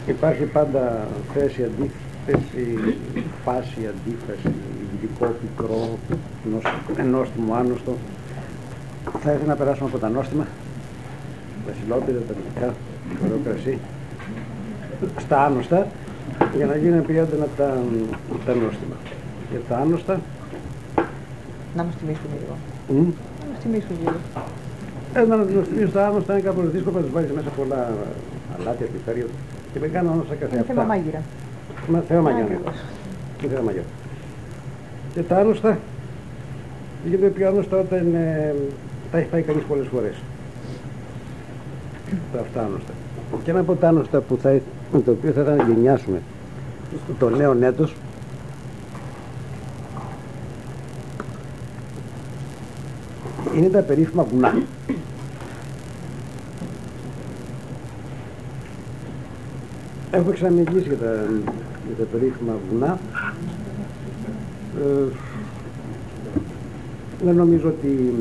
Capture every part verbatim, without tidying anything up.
Υπάρχει πάντα θέση, αντίθεση, φάση, αντίφαση, ηγητικό, πικρό, ενόστιμο, άνοστο. Θα ήθελα να περάσουμε από τα νόστιμα, βασιλόπιδα, τα γλυκά, ωραίο κρασί, στα άνοστα, για να γίνουν επίοντενα τα, τα νόστιμα. Για τα άνοστα... Να μας τιμήσουν λίγο. Mm. Να μας τιμήσουν λίγο. Ε, να μας τιμήσουν τα άνοστα είναι κάπως δύσκολο, να τους βάλεις μέσα πολλά αλάτια, πιπέρια και δεν κάνω άνοστα καθε αυτά. Είναι θέμα μάγειρα. Μα, θέμα μάγειρα. Είναι θέμα μάγειρα. Και τα άνοστα γίνονται πιο άνοστα όταν ε, τα έχει πάει κανείς πολλές φορές. Τα αυτά άνοστα. Και ένα από τα άνοστα που θα, με το οποίο θα ήθελα να γενιάσουμε το νέο έτος είναι τα περίφημα βουνά. Έχω ξαναμιλήσει για τα, για τα περίφημα βουνά. Ε, δεν νομίζω ότι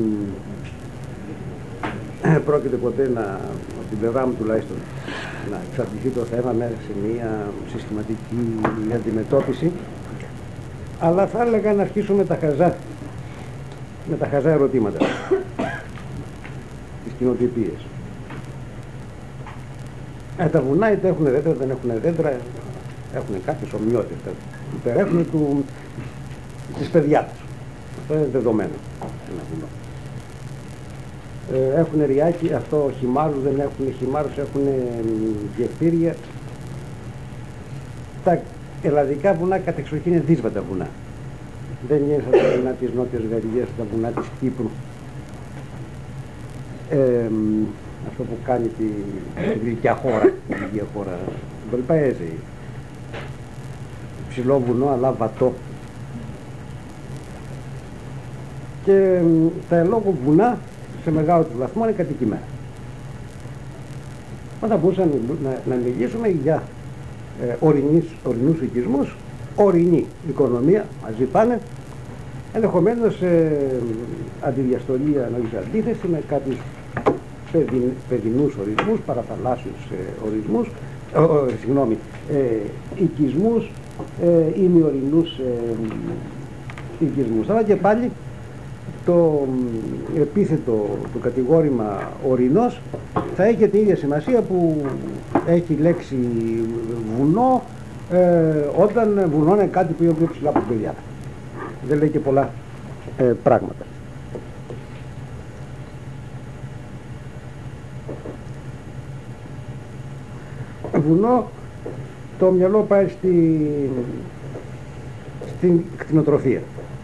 ε, πρόκειται ποτέ να, από την πλευρά μου τουλάχιστον, να εξαρτηθεί το θέμα μέσα σε μια συστηματική αντιμετώπιση, αλλά θα έλεγα να αρχίσουμε τα χαζά, με τα χαζά ερωτήματα, τις κοινοτυπίες. Ε, τα βουνά είτε έχουν δέντρα, δεν έχουν δέντρα, έχουν κάποιες ομοιότητες, υπερέχουν του, της παιδιάτας. Αυτό είναι δεδομένο, ένα βουνό. Ε, έχουν ριάκι, αυτό χυμάρους, δεν έχουν χυμάρους, έχουν γεφύρια. Τα ελλαδικά βουνά κατεξοχήν είναι δύσβατα βουνά. Δεν είναι σαν τα βουνά της Νότιας Γαλλίας, τα βουνά της Κύπρου. Ε, αυτό που κάνει τη, τη γλυκιά χώρα, τη γλυκιά χώρα, το Πελπαέζη. Ψηλό βουνό αλλά βατό. Και τα ελόγω βουνά σε μεγάλο του βαθμό είναι κατοικημένα. Όταν μπορούσαμε να, να μιλήσουμε για ε, ορεινούς, ορεινούς οικισμούς, ορεινή οικονομία, μαζί πάνε, ενδεχομένως ε, αντιδιαστολία, εννοείς αντίθεση με κάποιους παιδιν, παιδινούς ορισμούς, παραθαλάσσιους ε, ορισμούς, ε, ε, συγγνώμη, ε, οικισμούς ε, ή μη ορεινούς ε, οικισμούς. Αλλά και πάλι το επίθετο, το κατηγόρημα ορεινός θα έχει την ίδια σημασία που έχει λέξη βουνό ε, όταν βουνό είναι κάτι που είναι πιο ψηλά από την παιδιά. Δεν λέει και πολλά ε, πράγματα. Βουνό, το μυαλό πάει στη, στην κτηνοτροφία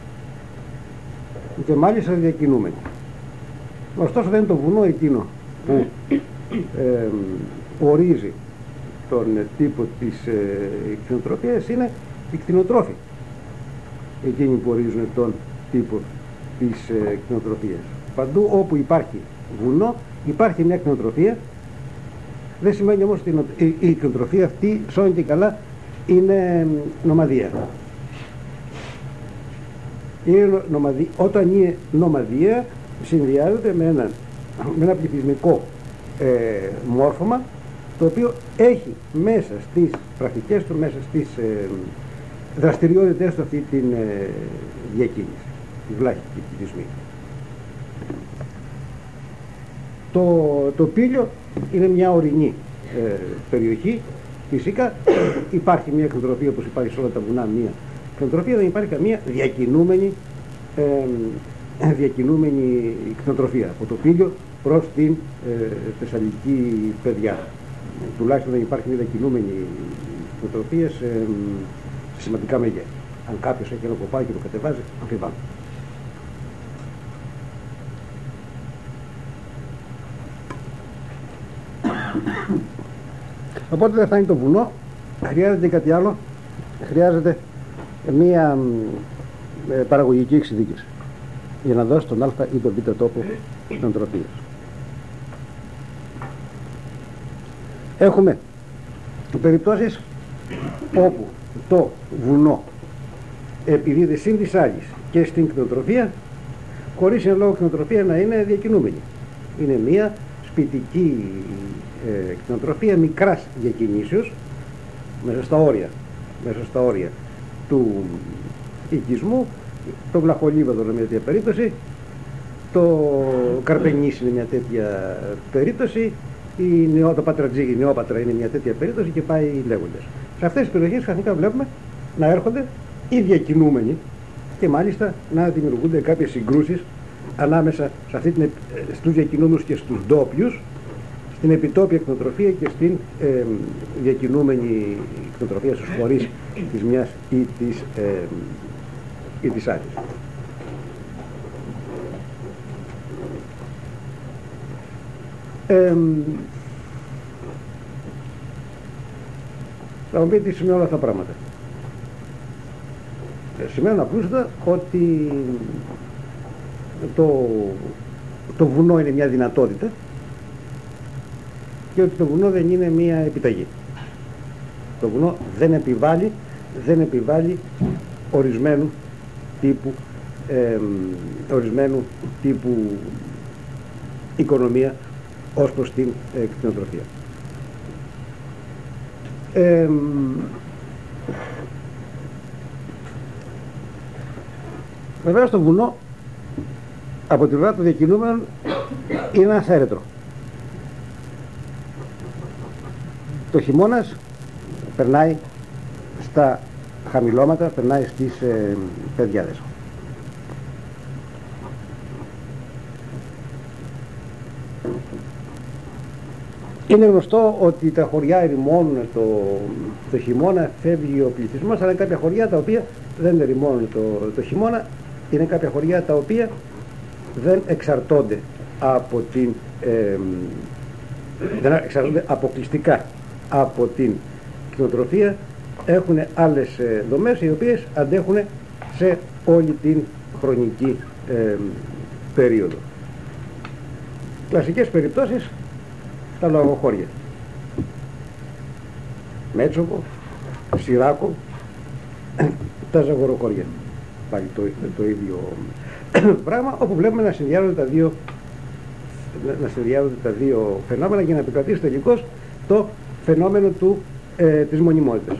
και μάλιστα διακινούμενη. Ωστόσο δεν είναι το βουνό εκείνο που ε, ορίζει τον τύπο της ε, κτηνοτροφίας, είναι οι κτηνοτρόφοι εκείνοι που ορίζουν τον τύπο της ε, κτηνοτροφίας. Παντού όπου υπάρχει βουνό υπάρχει μια κτηνοτροφία. Δεν σημαίνει όμως ότι η, η κτηνοτροφία αυτή σώνει και καλά είναι νομαδία. Είναι νομαδί, όταν είναι νομαδία συνδυάζεται με ένα, με ένα πληθυσμικό ε, μόρφωμα το οποίο έχει μέσα στις πρακτικές του, μέσα στις ε, δραστηριότητες του αυτή την ε, διακίνηση, τη βλάχη πληθυσμή. Το, το Πήλιο είναι μια ορεινή ε, περιοχή. Φυσικά υπάρχει μια κτηνοτροφία όπως υπάρχει σε όλα τα βουνά, μια κτηνοτροφία, δεν υπάρχει καμία διακινούμενη, ε, διακινούμενη κτηνοτροφία από το Πήλιο προς την ε, Θεσσαλική παιδιά. Τουλάχιστον δεν υπάρχει μια διακινούμενη κτηνοτροφία σε, σε σημαντικά μεγέθη. Αν κάποιος έχει ένα κοπάκι και το κατεβάζει, αμφιβάλλω. Οπότε δεν θα είναι το βουνό, χρειάζεται κάτι άλλο, χρειάζεται μία ε, παραγωγική εξειδίκευση για να δώσει τον α ή τον β τόπο κτηνοτροφίας. Έχουμε περιπτώσεις όπου το βουνό επιδίδει συν της άλλης και στην κτηνοτροφία, χωρίς εν λόγω κτηνοτροφία να είναι διακινούμενη. Είναι μία σπιτική ε, κτηνοτροφία μικράς διακινήσεως, μέσα στα όρια, μέσα στα όρια του οικισμού. Το Βλαχολίβαδο είναι μια τέτοια περίπτωση, το Καρπενήσι είναι μια τέτοια περίπτωση, η νεό, το Πατρατζή, η Νεόπατρα είναι μια τέτοια περίπτωση και πάει λέγοντας. Σε αυτές τις περιοχές ξαφνικά βλέπουμε να έρχονται οι διακινούμενοι και μάλιστα να δημιουργούνται κάποιες συγκρούσεις ανάμεσα σε αυτή την, στους διακινούμενους και στους ντόπιους, στην επιτόπια κτηνοτροφία και στην ε, διακινούμενη κτηνοτροφία στους φορείς της μιας ή της, ε, ή της άλλης. Ε, θα μου πείτε τι σημαίνουν όλα αυτά τα πράγματα. Ε, σημαίνουν απλούστατα ότι το, το βουνό είναι μια δυνατότητα και ότι το βουνό δεν είναι μια επιταγή. Το βουνό δεν επιβάλλει, δεν επιβάλλει ορισμένου τύπου, ε, ορισμένου τύπου οικονομία ως προς την ε, κτηνοτροφία. Ε, Βέβαια στο βουνό από τη πλευρά των διακινούμενων είναι ένα θέρετρο. Το χειμώνας περνάει στα χαμηλώματα, περνάει στις ε, παιδιάδες. Είναι γνωστό ότι τα χωριά ερημώνουν το, το χειμώνα, φεύγει ο πληθυσμός, αλλά είναι κάποια χωριά τα οποία δεν ερημώνουν το, το χειμώνα, είναι κάποια χωριά τα οποία δεν εξαρτώνται από την ε, δεν εξαρτώνται αποκλειστικά από την κτηνοτροφία, έχουν άλλες ε, δομές οι οποίες αντέχουν σε όλη την χρονική ε, περίοδο. Κλασικές περιπτώσεις, τα λαγοχώρια, Μέτσοβο, Σιράκο, τα Ζαγοροχώρια, πάλι το, το ίδιο πράγμα, όπου βλέπουμε να συνδυάζονται τα δύο να συνδυάζονται τα δύο φαινόμενα για να επικρατήσει τελικώς το φαινόμενο του, ε, της μονιμότητας.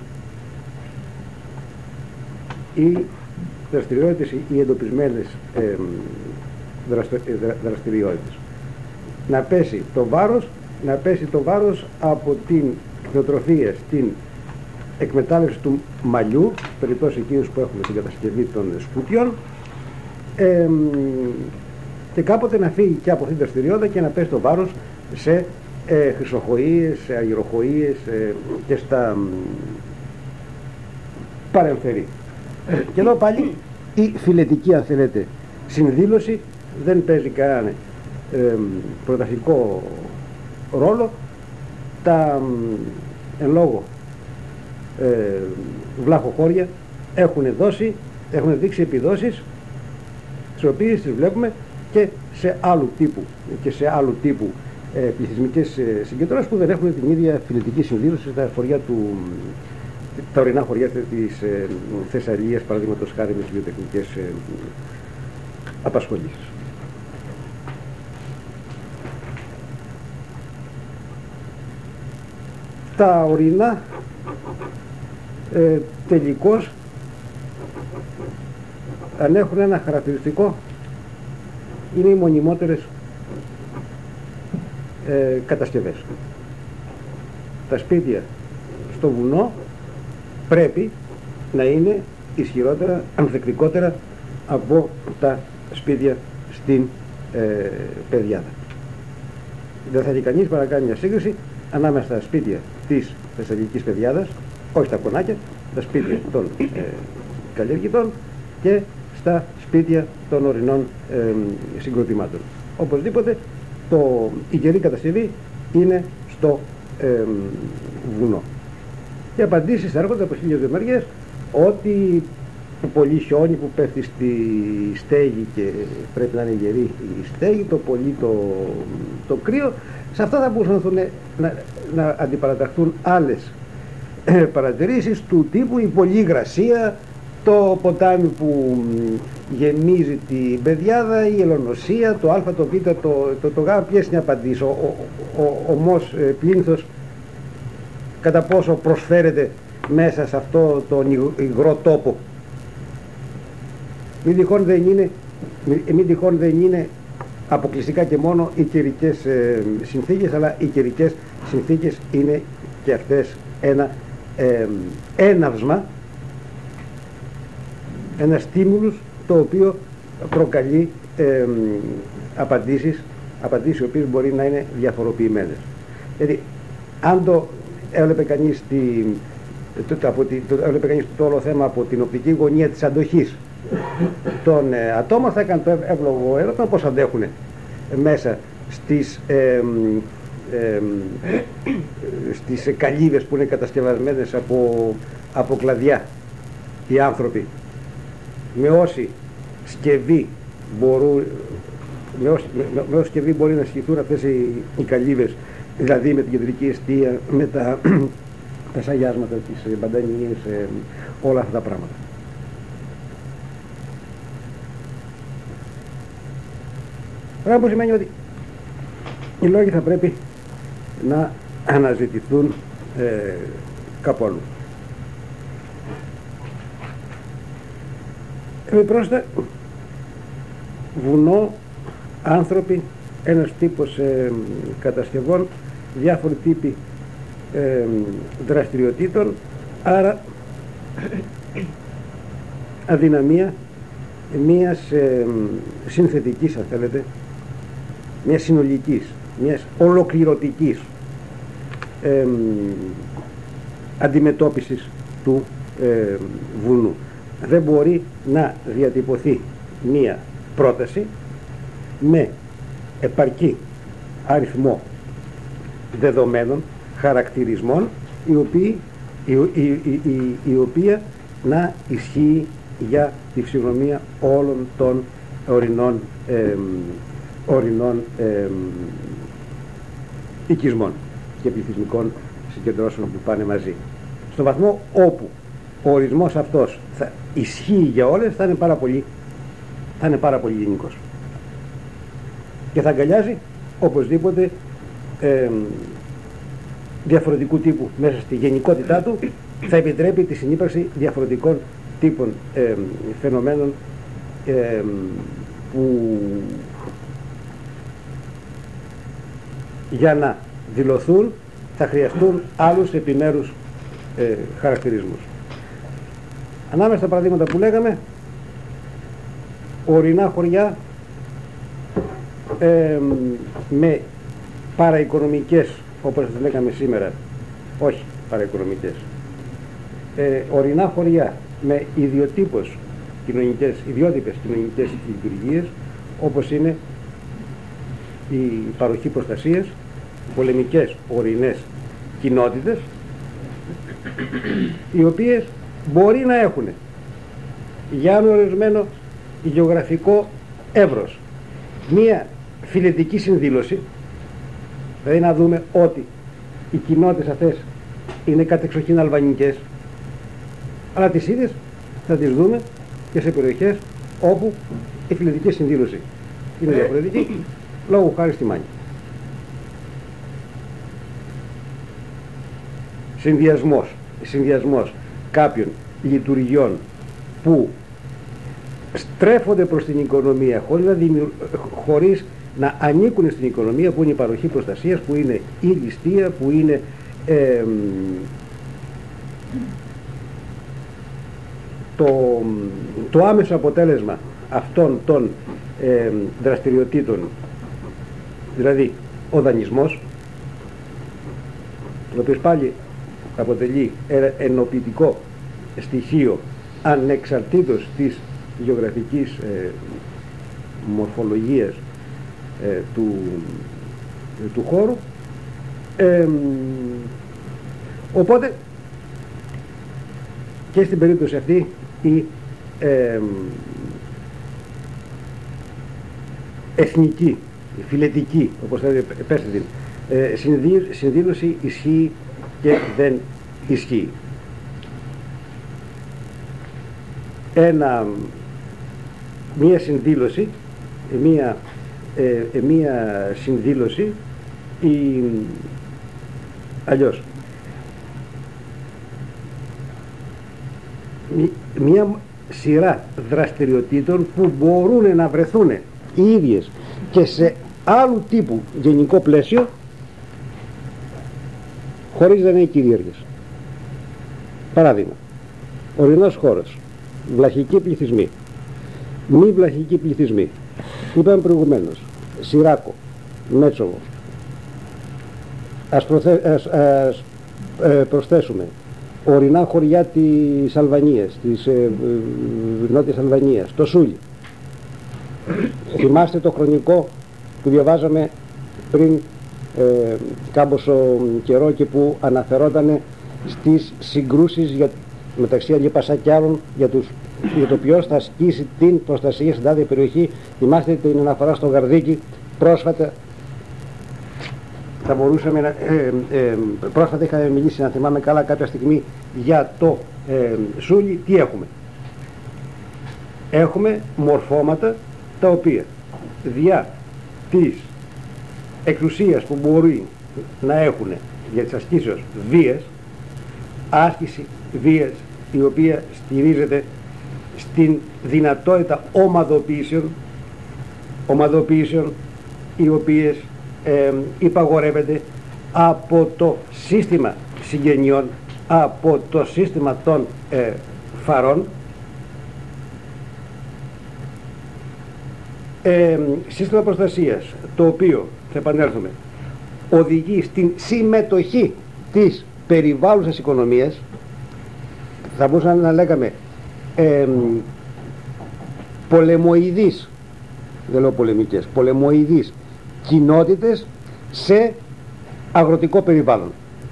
Οι δραστηριότητες, οι εντοπισμένες ε, δραστηριότητες. Να πέσει το βάρος, να πέσει το βάρος από την κτηνοτροφία στην εκμετάλλευση του μαλλιού, περιπτώσει εκείνους που έχουμε την κατασκευή των σκουτιών, ε, και κάποτε να φύγει και από αυτή την δραστηριότητα και να πέσει το βάρος σε ε, χρυσοχοΐες, σε αγυροχοΐες ε, και στα παρεμφερή. Και εδώ πάλι η φιλετική, αν θέλετε, συνδήλωση δεν παίζει κανένα ε, πρωταρχικό ρόλο. Τα ε, εν λόγω ε, βλαχοχώρια έχουν δώσει, έχουν δείξει επιδόσεις τις οποίες τις βλέπουμε και σε άλλου τύπου και σε άλλου τύπου ε, πληθυσμικές ε, συγκεντρώσεις που δεν έχουν την ίδια φιλετική συνδήλωση στα χωριά του, τα ορεινά χωριά της ε, Θεσσαλίας, παραδείγματος χάρη με τις βιοτεχνικές ε, απασχολήσεις. Τα ορεινά ε, τελικώς αν έχουν ένα χαρακτηριστικό, είναι οι μονιμότερες ε, κατασκευές. Τα σπίτια στο βουνό πρέπει να είναι ισχυρότερα, ανθεκτικότερα από τα σπίτια στην ε, πεδιάδα. Δεν θα έχει κανείς παρά κάνει μια σύγκριση ανάμεσα στα σπίτια της θεσσαλικής πεδιάδας, όχι τα κονάκια, τα σπίτια των ε, καλλιεργητών και στα σπίτια των ορεινών ε, συγκροτημάτων. Οπωσδήποτε το, η καιρή κατασκευή είναι στο ε, βουνό. Οι απαντήσεις έρχονται από χίλιες δύο μεριές ότι το πολύ χιόνι που πέφτει στη στέγη και πρέπει να είναι γερή η στέγη, το πολύ το, το κρύο, σε αυτά θα μπορούσαν να, να, να αντιπαραταχθούν άλλες ε, παρατηρήσεις του τύπου η πολλή υγρασία, το ποτάμι που γεμίζει την πεδιάδα, η ελονοσία, το α, το β, το, το, το γ, ποιες είναι οι απαντήσεις, ο, ο, ο, ο ομός ε, πλήνθος, κατά πόσο προσφέρεται μέσα σε αυτό τον υγρό τόπο. Μην τυχόν δεν είναι, μην τυχόν δεν είναι αποκλειστικά και μόνο οι καιρικές ε, συνθήκες, αλλά οι καιρικές συνθήκες είναι και αυτές ένα ε, έναυσμα, ένα στίμουλος το οποίο προκαλεί ε, απαντήσεις, απαντήσεις οι οποίες μπορεί να είναι διαφοροποιημένες. Δηλαδή, αν το έβλεπε κανείς, τη, το, από τη, το, έβλεπε κανείς το όλο θέμα από την οπτική γωνία της αντοχής των ε, ατόμων, θα έκανε το εύλογο ερώτημα πώς αντέχουν μέσα στις, ε, ε, στις καλύβες που είναι κατασκευασμένες από, από κλαδιά οι άνθρωποι, με όση σκευή μπορούν, με όση, με, με όση σκευή μπορεί να σχηθούν αυτές οι, οι καλύβες, δηλαδή με την κεντρική αιστεία, με τα, τα σαγιάσματα, τις μπαντανίες, ε, όλα αυτά τα πράγματα. Πράγμα που σημαίνει ότι οι λόγοι θα πρέπει να αναζητηθούν ε, κάπου αλλού. Επιπρόσθετα, βουνό, άνθρωποι, ένας τύπος ε, κατασκευών, διάφοροι τύποι ε, δραστηριοτήτων, άρα αδυναμία μιας ε, συνθετικής, αν θέλετε, μιας συνολικής, μιας ολοκληρωτικής ε, αντιμετώπισης του ε, βουνού. Δεν μπορεί να διατυπωθεί μία πρόταση με επαρκή αριθμό δεδομένων, χαρακτηρισμών, η, οποίοι, η, η, η, η, η οποία να ισχύει για τη φυσιογνωμία όλων των ορεινών, ε, ορεινών ε, οικισμών και πληθυσμικών συγκεντρώσεων που πάνε μαζί. Στο βαθμό όπου ο ορισμός αυτός θα ισχύει για όλες, θα είναι πάρα πολύ, θα είναι πάρα πολύ γενικός και θα αγκαλιάζει οπωσδήποτε ε, διαφορετικού τύπου, μέσα στη γενικότητά του θα επιτρέπει τη συνύπαρξη διαφορετικών τύπων ε, φαινομένων ε, που για να δηλωθούν θα χρειαστούν άλλους επιμέρους ε, χαρακτηρισμούς. Ανάμεσα στα παραδείγματα που λέγαμε, ορεινά χωριά ε, με παραοικονομικές, όπως τις λέγαμε σήμερα, όχι παραοικονομικές, ε, ορεινά χωριά με ιδιοτύπως κοινωνικές, ιδιότυπες κοινωνικές λειτουργίες, όπως είναι η παροχή προστασίας, πολεμικές ορεινές κοινότητες, οι οποίες μπορεί να έχουν για ένα ορισμένο γεωγραφικό εύρος μία φιλετική συνδήλωση, δηλαδή να δούμε ότι οι κοινότητες αυτές είναι κατεξοχήν αλβανικές, αλλά τις ίδιες θα τις δούμε και σε περιοχές όπου η φιλετική συνδήλωση είναι διαφορετική, λόγω χάρη στη Μάνη. Συνδυασμός, συνδυασμός κάποιων λειτουργιών που στρέφονται προς την οικονομία χωρίς να, δημιου... χωρίς να ανήκουν στην οικονομία, που είναι η παροχή προστασίας, που είναι η ληστεία, που είναι ε, το, το άμεσο αποτέλεσμα αυτών των ε, δραστηριοτήτων, δηλαδή ο δανεισμός, ο οποίος πάλι αποτελεί ένα ενοποιητικό στοιχείο ανεξαρτήτως της γεωγραφικής ε, μορφολογίας ε, του, ε, του χώρου. Ε, οπότε και στην περίπτωση αυτή η ε, εθνική, η φιλετική, όπως θα πέστε την, ε, συνδήλωση ισχύει και δεν ισχύει. Ένα, μία συνδήλωση, μία, ε, μία συνδήλωση ή αλλιώς μια σειρά δραστηριοτήτων που μπορούν να βρεθούν οι ίδιες και σε άλλου τύπου γενικό πλαίσιο χωρίς να είναι κυρίαρχες. Παράδειγμα, ορεινός χώρος, βλαχικοί πληθυσμοί, μη βλαχικοί πληθυσμοί. Είπαμε προηγουμένως Σιράκο, Μέτσοβο. Ας, προθε... ας, ας ε, προσθέσουμε ορεινά χωριά της Αλβανίας, της ε, ε, Νότιας Αλβανίας, το Σούλι. Θυμάστε το χρονικό που διαβάζαμε πριν ε, κάμποσο καιρό και που αναφερόταν στις συγκρούσεις για, μεταξύ Αλίπασα και άλλων για, τους, για το ποιος θα ασκήσει την προστασία στην τάδε περιοχή. Θυμάστε την αναφορά στο Γαρδίκι πρόσφατα. Θα μπορούσαμε να, ε, ε, πρόσφατα είχαμε μιλήσει, να θυμάμαι καλά, κάποια στιγμή για το ε, Σούλι. Τι έχουμε? Έχουμε μορφώματα τα οποία διά της εξουσίας που μπορεί να έχουν για τις ασκήσεις βίας, άσκηση βίας η οποία στηρίζεται στην δυνατότητα ομαδοποιήσεων, ομαδοποιήσεων οι οποίες ε, υπαγορεύεται από το σύστημα συγγενειών, από το σύστημα των ε, φαρών, ε, σύστημα προστασίας το οποίο, θα επανέλθουμε, οδηγεί στην συμμετοχή της περιβάλλουσας οικονομίας. Θα μπορούσαμε να λέγαμε ε, πολεμοειδείς, δεν λέω πολεμικές, πολεμοειδείς κοινότητες σε αγροτικό περιβάλλον.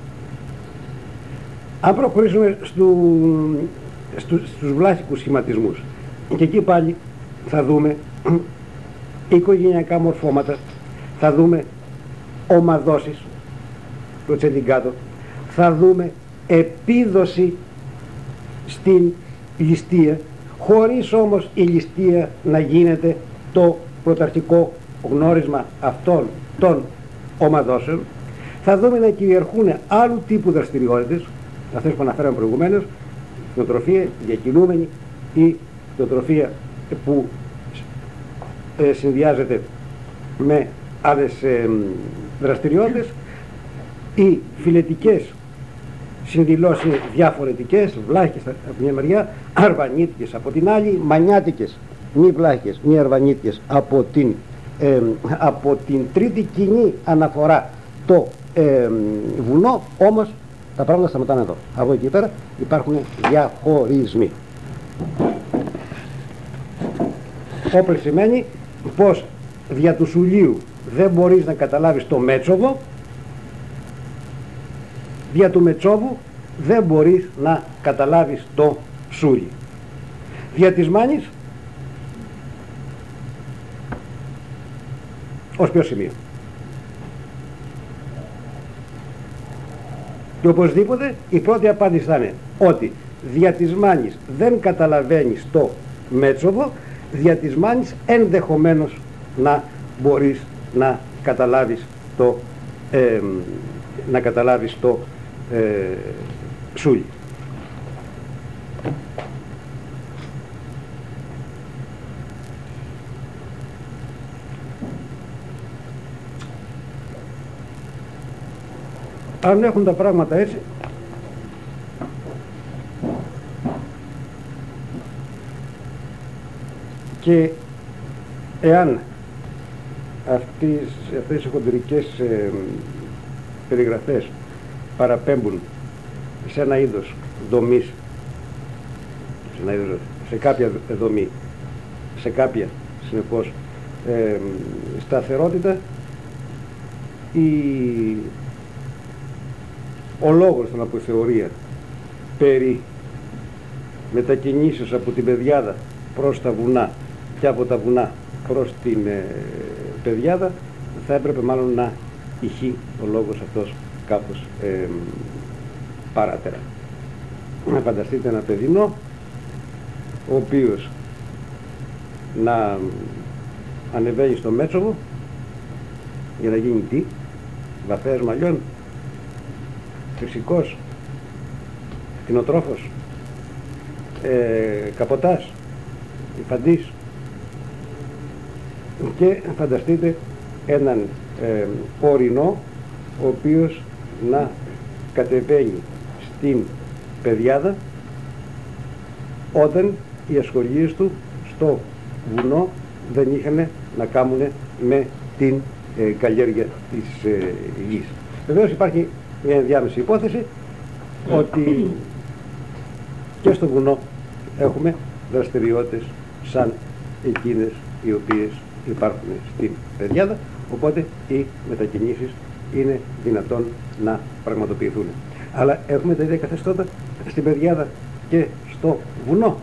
Αν προχωρήσουμε στου, στου, στους βλάχικους σχηματισμούς, και εκεί πάλι θα δούμε οικογενειακά μορφώματα, θα δούμε ομαδώσεις, το τσεντιγκάτο, θα δούμε επίδοση στην ληστεία, χωρίς όμως η ληστεία να γίνεται το πρωταρχικό γνώρισμα αυτών των ομαδώσεων. Θα δούμε να κυριαρχούν άλλου τύπου δραστηριότητες, αυτές που αναφέραμε προηγουμένως, κτηνοτροφία διακινούμενη ή κτηνοτροφία που ε, συνδυάζεται με άλλες ε, δραστηριότητες, οι φιλετικές συνδηλώσεις διαφορετικές, βλάχικες από μια μεριά, αρβανίτικες από την άλλη, μανιάτικες, μη βλάχικες, μη αρβανίτικες από την, ε, από την τρίτη κοινή αναφορά το ε, βουνό. Όμως τα πράγματα σταματάνε εδώ. Από εκεί πέρα υπάρχουν διαχωρισμοί. Όπλες σημαίνει πως δια του Σουλίου δεν μπορείς να καταλάβεις το Μέτσοβο, δια του Μετσόβου δεν μπορείς να καταλάβεις το Σούλι. Δια της Μάνης ως ποιο σημείο? Και οπωσδήποτε η πρώτη απάντηση θα είναι ότι δια της Μάνης δεν καταλαβαίνεις το Μέτσοβο, δια της Μάνης ενδεχομένως να μπορείς να καταλάβεις το ε, να καταλάβεις το ε, Σούλι. Αν έχουν τα πράγματα έτσι, και εάν αυτές, αυτές οι χοντρικές ε, περιγραφές παραπέμπουν σε ένα είδος δομής, σε, ένα είδος, σε κάποια δομή, σε κάποια συνεπώς ε, σταθερότητα, η, ο λόγος των αποθεωρία περί μετακινήσεως από την Πεδιάδα προς τα βουνά και από τα βουνά προς την ε, Πεδιάδα θα έπρεπε μάλλον να ηχεί ο λόγος αυτός κάπως ε, παράτερα. Να φανταστείτε ένα παιδινό ο οποίος να ανεβαίνει στο Μέτσοβο για να γίνει τι? Βαθέας μαλλιών, φυσικός, κτηνοτρόφος, ε, καποτάζ, υφαντής, και φανταστείτε έναν ε, ορεινό ο οποίος να κατεβαίνει στην Πεδιάδα όταν οι ασχολίες του στο βουνό δεν είχαν να κάνουν με την ε, καλλιέργεια της ε, γης. Βεβαίως υπάρχει μια ενδιάμεση υπόθεση ότι και στο βουνό έχουμε δραστηριότητες σαν εκείνες οι οποίες υπάρχουν στην Πεδιάδα, οπότε οι μετακινήσεις είναι δυνατόν να πραγματοποιηθούν. Αλλά έχουμε τα ίδια καθεστώτα στην Πεδιάδα και στο βουνό.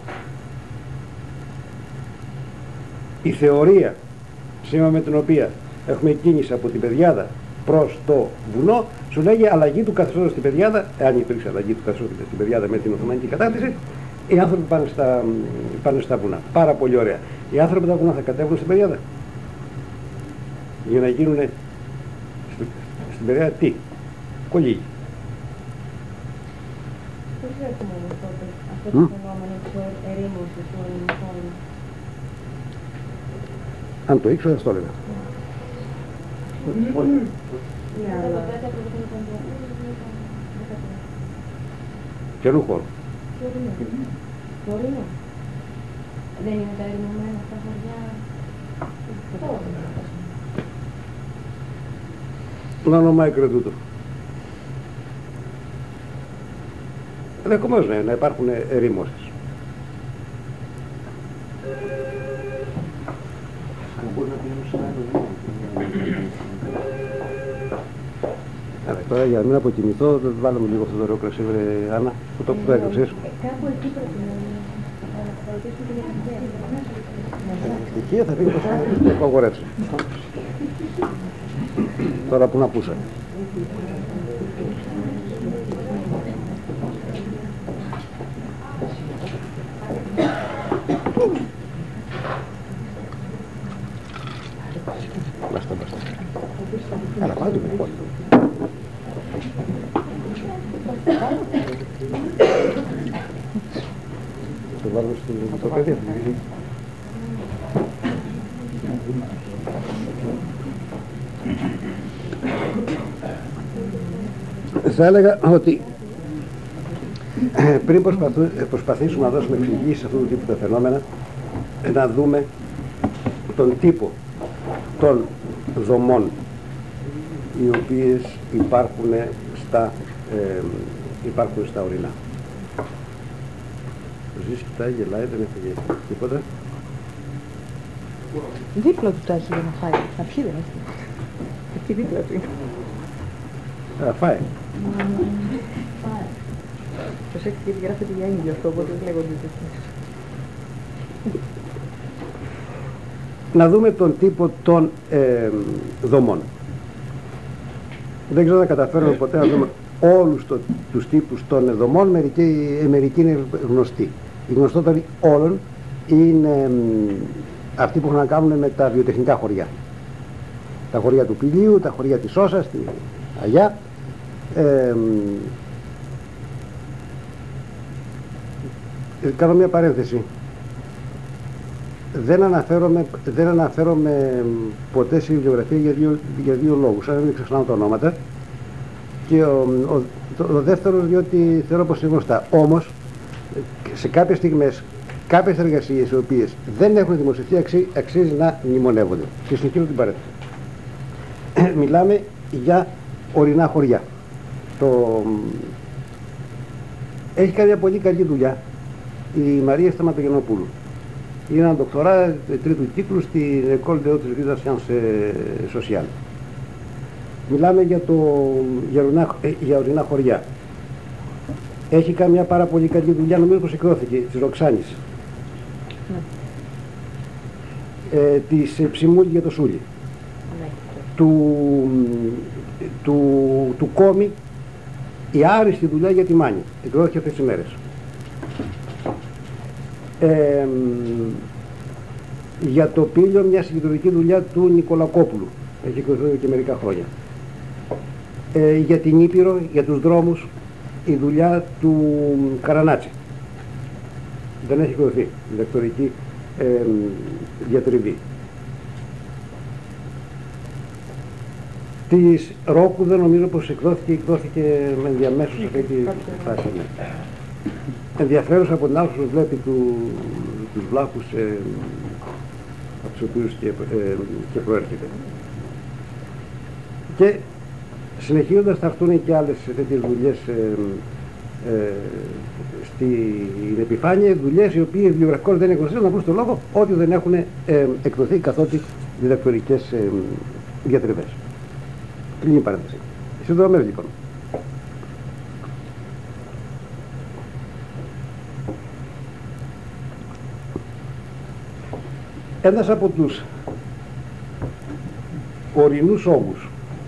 Η θεωρία σύμφωνα με την οποία έχουμε κίνηση από την Πεδιάδα προς το βουνό σου λέγει αλλαγή του καθεστώτος στην Πεδιάδα, εάν υπήρξε αλλαγή του καθεστώτος στην Πεδιάδα με την Οθωμανική κατάρτιση, οι άνθρωποι πάνε στα, πάνε στα βουνά. Πάρα πολύ ωραία. Οι άνθρωποι τα βουνά θα κατέβουν στην Πεδιάδα για να γίνουν στην, στην Πεδιάδα τι, κολύγοι. Πώς έχουμε όμως τότε αυτό το φαινόμενο της ερήμωσης του ελληνικών? Αν το ήξερα θα το έλεγα. Ποιανού χώρου? Χωρινό. Δεν είναι τα ερημωμένα στα χωριά? Να ονομάει κρετούτο. Ενδεχομένως ναι, να υπάρχουν ερήμωσεις. Άρα, τώρα για να μην αποτιμηθώ, βάλαμε λίγο αυτό το ωραίο κρασί, βρε Άννα, που το έκρυψες. Κάπου εκεί πρέπει να ρωτήσουμε την ευτυχία. Η ευτυχία θα πει πως θα το απαγορεύσει. Τώρα που να πούσα. Μπάστα, μπάστα. Άρα πάλι με πόδι. Το βάλω στο παιδί. Θα έλεγα ότι πριν προσπαθού, προσπαθήσουμε να δώσουμε εξηγήσεις σε αυτού του τύπου τα φαινόμενα, να δούμε τον τύπο των δομών οι οποίες υπάρχουν στα, ε, υπάρχουν στα ορεινά. Ο Ζής κοιτάει, γελάει, δεν έφυγε τίποτα. Δίπλα του τα έχει για να φάει. Να πιει δεν έχει. Εκεί δίπλα του είναι. Α, φάει. Προσέξτε γιατί γράφεται για ίδιο αυτό, οπότε δεν λέγονται τέτοιες. Να δούμε τον τύπο των ε, δομών. Δεν ξέρω να καταφέρουμε ποτέ να δούμε όλους το, τους τύπους των δομών, μερικοί, ε, μερικοί είναι γνωστοί. Οι γνωστότεροι όλων είναι ε, αυτοί που έχουν να κάνουν με τα βιοτεχνικά χωριά. Τα χωριά του Πηλίου, τα χωριά της Όσας, τη Αγιά. Ε, ε, κάνω μια παρένθεση. Δεν αναφέρομαι, δεν αναφέρομαι ποτέ στη βιβλιογραφία για δύο, για δύο λόγους. Αν δεν ξεχνάω τα ονόματα. Και ο, ο, το, ο δεύτερος διότι θεωρώ πως είναι γνωστά. Όμως, σε κάποιες στιγμές, κάποιες εργασίες οι οποίες δεν έχουν δημοσιευτεί αξί, αξίζει να μνημονεύονται. Και συνεχίζω την παρένθεση. Μιλάμε για ορεινά χωριά. Το, έχει κάνει μια πολύ καλή δουλειά η Μαρία Σταματογεννοπούλου. Είναι ένα ντοκτορά τρίτου κύκλου στην École de Hautes Sciences Sociales. Μιλάμε για, το, για, ορεινά, για ορεινά χωριά. Έχει κάνει μια πάρα πολύ καλή δουλειά, νομίζω πως εκδόθηκε, της Ροξάνης. Ναι. Ε, της Ψημούλη για το Σούλι. Ναι. Του, του, του Κόμη, η άριστη δουλειά για τη Μάνη. Εκδόθηκε αυτές τις μέρες. Ε, για το Πήλιο μια συγκεντρωτική δουλειά του Νικολακόπουλου, έχει εκδοθεί και μερικά χρόνια. Ε, για την Ήπειρο, για τους δρόμους, η δουλειά του Καρανάτση. δεν έχει εκδοθεί διδακτορική ε, διατριβή. Της Ρόκου δεν νομίζω πως εκδόθηκε, εκδόθηκε με ενδιαμέσους αυτή τη φάση. Ναι. Ενδιαφέρουσα από την άλλη που βλέπει του, τους βλάχους ε, από τους οποίους και, ε, και προέρχεται. Και συνεχίζοντας θα έρθουν και άλλες τέτοιες δουλειές ε, ε, στην επιφάνεια, δουλειές οι οποίες βιβλιογραφικώς δεν είναι γνωστές, να βρουν στον λόγο ότι δεν έχουν ε, εκδοθεί καθότι διδακτορικές ε, διατριβές. Κλείνει η παρένθεση. Συνδρομές λοιπόν. Ένας από τους ορεινούς όγκους,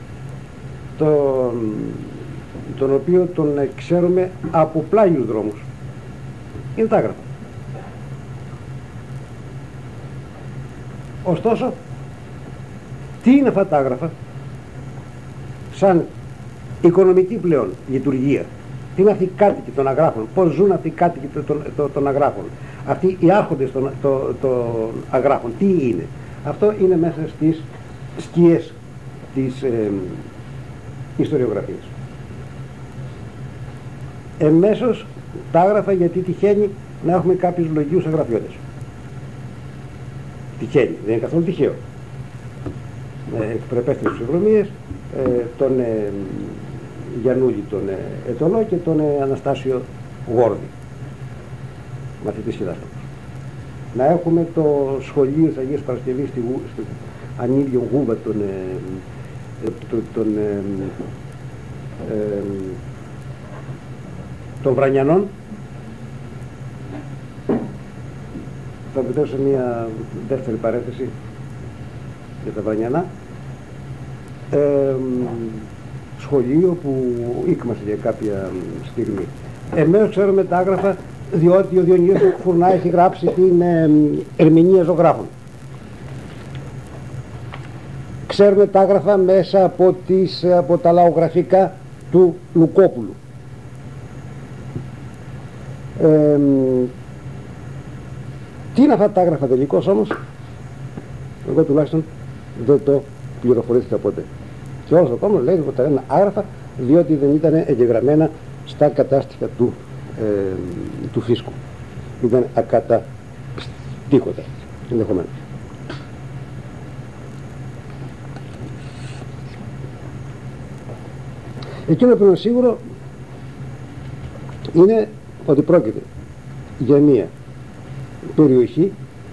τον, τον οποίο τον ξέρουμε από πλάγιους δρόμους, είναι τα άγραφα. Ωστόσο, τι είναι αυτά τα άγραφα σαν οικονομική πλέον λειτουργία? Τι είναι αυτοί οι κάτοικοι των αγράφων, πώς ζουν αυτοί οι κάτοικοι των, των, των αγράφων, αυτοί οι άρχοντες των, των, των αγράφων, τι είναι? Αυτό είναι μέσα στις σκιές της ε, ιστοριογραφίας. Εμέσως τα άγραφα, γιατί τυχαίνει να έχουμε κάποιους λογικούς αγραφιώτες. Τυχαίνει, δεν είναι καθόλου τυχαίο. Ε, Εκπρεπέστηρες ψυχοδρομίες, ε, τον ε, Γιαννούλη τον ε, Ετωλό και τον ε, Αναστάσιο Γόρδη, μαθητής και δάσκαλος. Να έχουμε το σχολείο της Αγίας Παρασκευής στη, στη Ανήλιο Γούβα των, ε, τον, τον, ε, ε, των Βρανιανών. Θα επιτρέψω μια δεύτερη παρένθεση για τα Βρανιανά. Ε, σχολείο που ήκμασε για κάποια στιγμή. Εμείς ξέρουμε τα άγραφα διότι ο Διονύσιος Φουρνά έχει γράψει την ε, ερμηνεία ζωγράφων. Ξέρουμε τα άγραφα μέσα από, τις, από τα λαογραφικά του Λουκόπουλου. Ε, τι είναι αυτά τα άγραφα τελικώς όμως? Εγώ τουλάχιστον δεν το πληροφορήθηκα ποτέ. Και όλος ο κόσμος λέει ότι τα λένε άγραφα διότι δεν ήταν εγγεγραμμένα στα κατάστοιχα του, ε, του φίσκου. Ήταν ακαταπτύχωτα ενδεχομένως. Εκείνο που είναι σίγουρο είναι ότι πρόκειται για μία περιοχή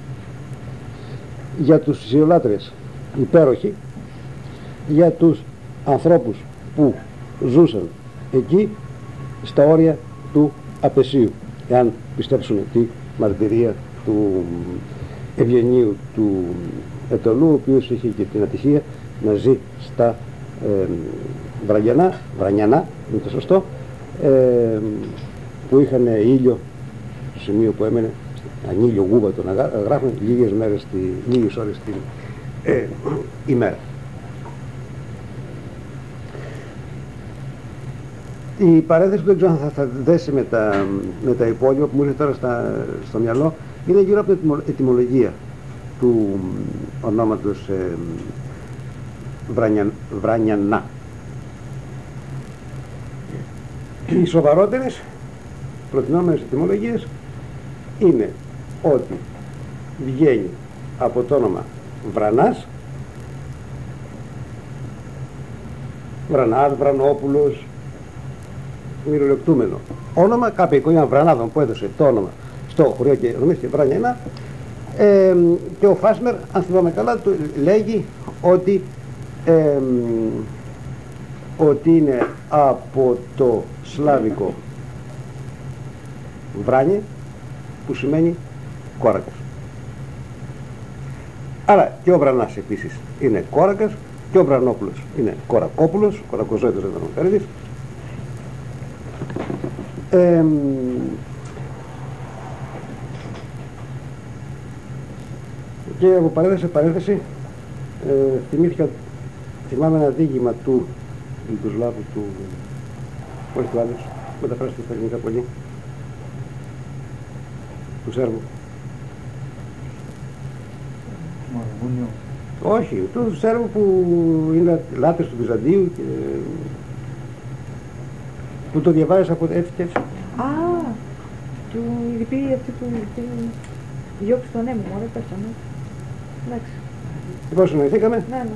για τους φυσιολάτρες υπέροχη, για τους ανθρώπους που ζούσαν εκεί στα όρια του απεσίου, εάν πιστέψουν τη μαρτυρία του Ευγενίου του Ετωλού, ο οποίος είχε και την ατυχία να ζει στα ε, Βραγιανά, Βρανιανά, είναι το σωστό, ε, που είχαν ήλιο στο σημείο που έμενε, ανήλιο Γούβα των αγράφων, λίγες μέρες, στη, λίγες ώρες την ε, ημέρα. Η παρένθεση που δεν ξέρω αν θα, θα δέσει με τα, με τα υπόλοιπα που μου ήρθε τώρα στα, στο μυαλό είναι γύρω από την ετυμολογία του ονόματος ε, Βρανια, Βρανιανά. Οι σοβαρότερες προτινόμενες ετυμολογίες είναι ότι βγαίνει από το όνομα Βρανάς, Βρανάς, Βρανόπουλος, μυρολεκτούμενο όνομα, κάποια οικογένεια Βρανάδων που έδωσε το όνομα στο χωριό και ονομίστηκε Βρανιανά, ε, και ο Φάσμερ, αν θυμάμαι καλά, του λέγει ότι ε, ότι είναι από το σλάβικο βράνιε, που σημαίνει κόρακας. Άρα και ο Βρανάς επίσης είναι κόρακας και ο Βρανόπουλος είναι κορακόπουλος, κορακοζόητος δεν τον καρύδης. Ε, και από παρένθεση σε παρένθεση ε, θυμήθηκα, θυμάμαι ένα δίγημα του Λιτουσλάβου του, όχι του άλλους, μεταφράστηκε στα ελληνικά πολύ, του Σέρβου. Μαργούνιο. Όχι, του Σέρβου που είναι λάτρες του Βυζαντίου και που το διαβάζεις από έτσι και έτσι. Α, του λυπή αυτή του λυπή. Διώξει τον έμμο, ωραία, πέσαμε. Εντάξει. Λοιπόν, συνοηθήκαμε. Ναι, ναι.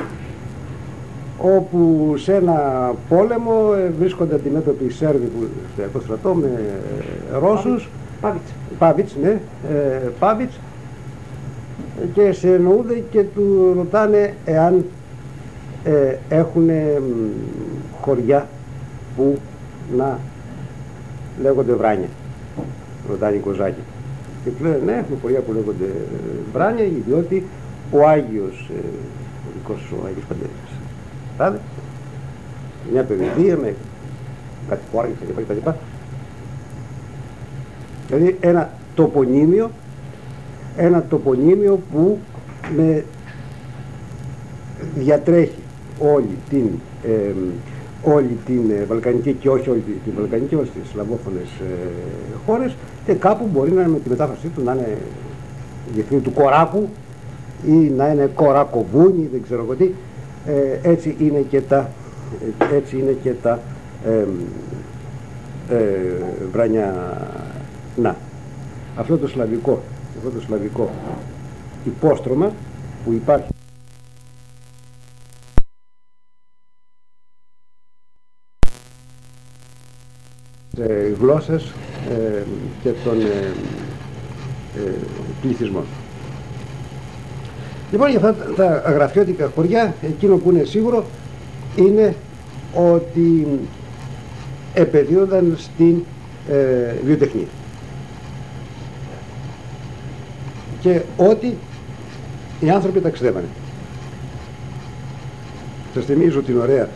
Όπου σε ένα πόλεμο ε, βρίσκονται αντιμέτωποι οι Σέρβοι που στο στρατό με ε, Ρώσους. Πάβιτς. Πάβιτς, ναι, ε, Πάβιτς, και συνεννοούνται και του ρωτάνε εάν ε, έχουν χωριά που να λέγονται Βράνια. Ρωτάνε οι Κοζάκοι. Και του λένε ναι, έχουμε χωριά που λέγονται Βράνια, διότι ο Άγιος, ε, ο δικός ο Άγιος Παντελής, Άρα, μια περιοδία με κάτι χώρια κτλ. Δηλαδή ένα τοπονύμιο, ένα τοπονύμιο που με διατρέχει όλη την, ε, όλη την Βαλκανική και όχι όλη την Βαλκανική, όλες τις σλαβόφωνες ε, χώρες, και κάπου μπορεί να είναι με τη μετάφρασή του να είναι διεθνή του Κοράκου ή να είναι Κορακοβούνι, δεν ξέρω εγώ τι. Ε, έτσι είναι και τα, έτσι είναι και τα ε, ε, Βρανιανά. Αυτό το σλαβικό, αυτό το σλαβικό υπόστρωμα που υπάρχει σε γλώσσες ε, και των ε, ε, πληθυσμών. Λοιπόν, για αυτά τα αγραφιώτικα χωριά, εκείνο που είναι σίγουρο είναι ότι επαιδείονταν στην ε, βιοτεχνία. Και ότι οι άνθρωποι ταξιδεύανε. Σας θυμίζω την ωραία,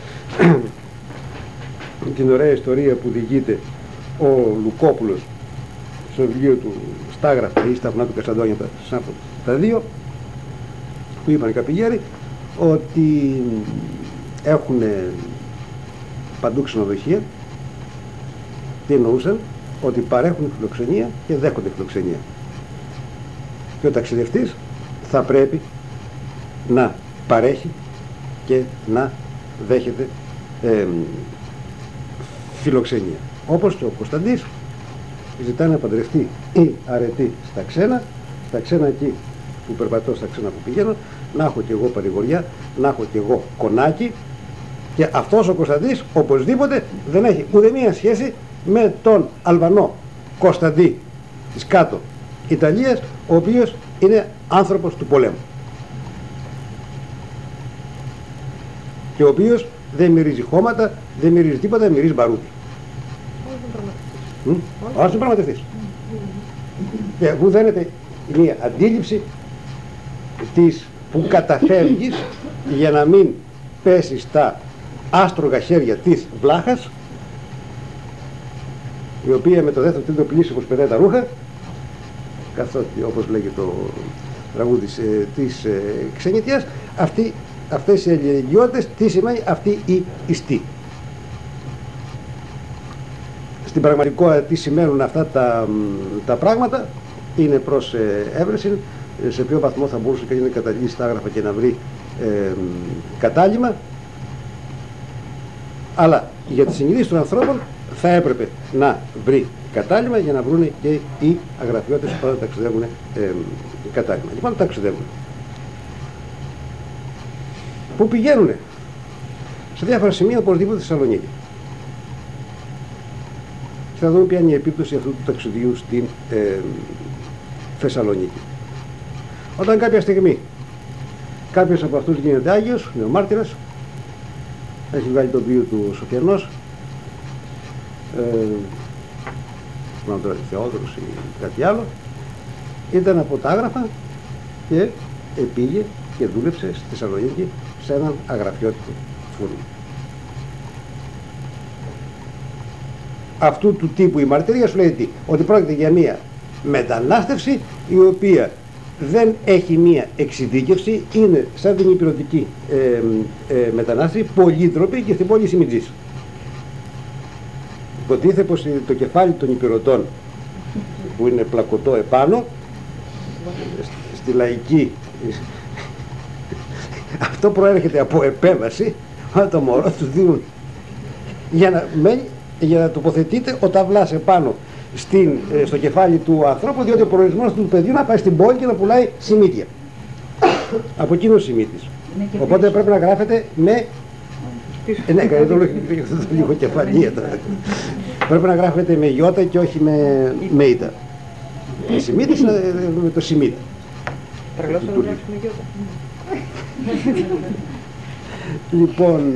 την ωραία ιστορία που διηγείται ο Λουκόπουλος στο βιβλίο του Στάγραφα ή στα βουνά του Κασταντώνια, τα, τα δύο, που είπαν κάποιοι γέροι ότι έχουν παντού ξενοδοχεία. Τι εννοούσαν? Ότι παρέχουν φιλοξενία και δέχονται φιλοξενία. Και ο ταξιδευτής θα πρέπει να παρέχει και να δέχεται ε, φιλοξενία. Όπως και ο Κωνσταντής ζητάει να παντρευτεί ή αρετή στα ξένα, στα ξένα εκεί που περπατώ, στα ξένα που πηγαίνω, να έχω και εγώ παρηγοριά, να έχω και εγώ κονάκι, και αυτός ο Κωνσταντής οπωσδήποτε δεν έχει ούτε μία σχέση με τον Αλβανό Κωνσταντή της κάτω Ιταλίας, ο οποίος είναι άνθρωπος του πολέμου και ο οποίος δεν μυρίζει χώματα, δεν μυρίζει τίποτα, μυρίζει μπαρούδι. Όσο είναι πραγματευτής. Και μου δένεται μια αντίληψη της που καταφεύγεις για να μην πέσει στα άστρογα χέρια της βλάχας, η οποία με το δεύτερο τρίτο πλήσιμο σπετάει τα ρούχα, καθότι όπως λέγει το τραγούδι της, της ε, ξενιτιάς. Αυτή, αυτές οι αλληλεγγυότητες, τι σημαίνει αυτή η ιστή? Στην πραγματικότητα τι σημαίνουν αυτά τα, τα πράγματα είναι προς ε, έβρεση. Σε ποιο βαθμό θα μπορούσε κανείς να καταλήξει τα άγραφα και να βρει ε, κατάλημα, αλλά για τις συνειδήσεις των ανθρώπων θα έπρεπε να βρει κατάλημα για να βρουν και οι αγραφιώτες όταν ταξιδεύουν ε, κατάλημα. Λοιπόν, ταξιδεύουν. Πού πηγαίνουνε? Σε διάφορα σημεία, οπωσδήποτε στη Θεσσαλονίκη. Και θα δούμε ποια είναι η επίπτωση αυτού του ταξιδιού στην ε, Θεσσαλονίκη. Όταν κάποια στιγμή κάποιος από αυτούς γίνεται Άγιος, είναι ο μάρτυρας, έχει βγάλει το βίο του Σοφιανός, ε, μάλλον τώρα Θεόδωρος ή κάτι άλλο, ήταν από τα άγραφα και πήγε και δούλεψε στη Θεσσαλονίκη σε έναν αγραφιώτικο φούρνο. Αυτού του τύπου η μαρτυρία σου λέει τι? Ότι πρόκειται για μία μετανάστευση η οποία δεν έχει μία εξειδίκευση, είναι σαν την υπηρετική ε, ε, μετανάστευση, πολύτροπη και στην πόλη Σιμιτζής. Υποτίθεται πως το κεφάλι των υπηρετών που είναι πλακωτό επάνω, στη λαϊκή, αυτό προέρχεται από επέμβαση, όταν το μωρό του δίνουν για να, μένει, για να τοποθετείται ο ταυλάς επάνω στην, στο κεφάλι του ανθρώπου, διότι ο προορισμός του παιδιού να πάει στην πόλη και να πουλάει σιμίτια. Από εκείνο ο σιμίτης. Οπότε πρέπει να γράφεται με... Ε, ναι, το λίγο κεφαλία τώρα. Πρέπει να γράφεται με γιώτα και όχι με, με ήτα. Η σιμίτης είναι με το σιμίτα. Τρελός να γράψει με γιώτα. Λοιπόν,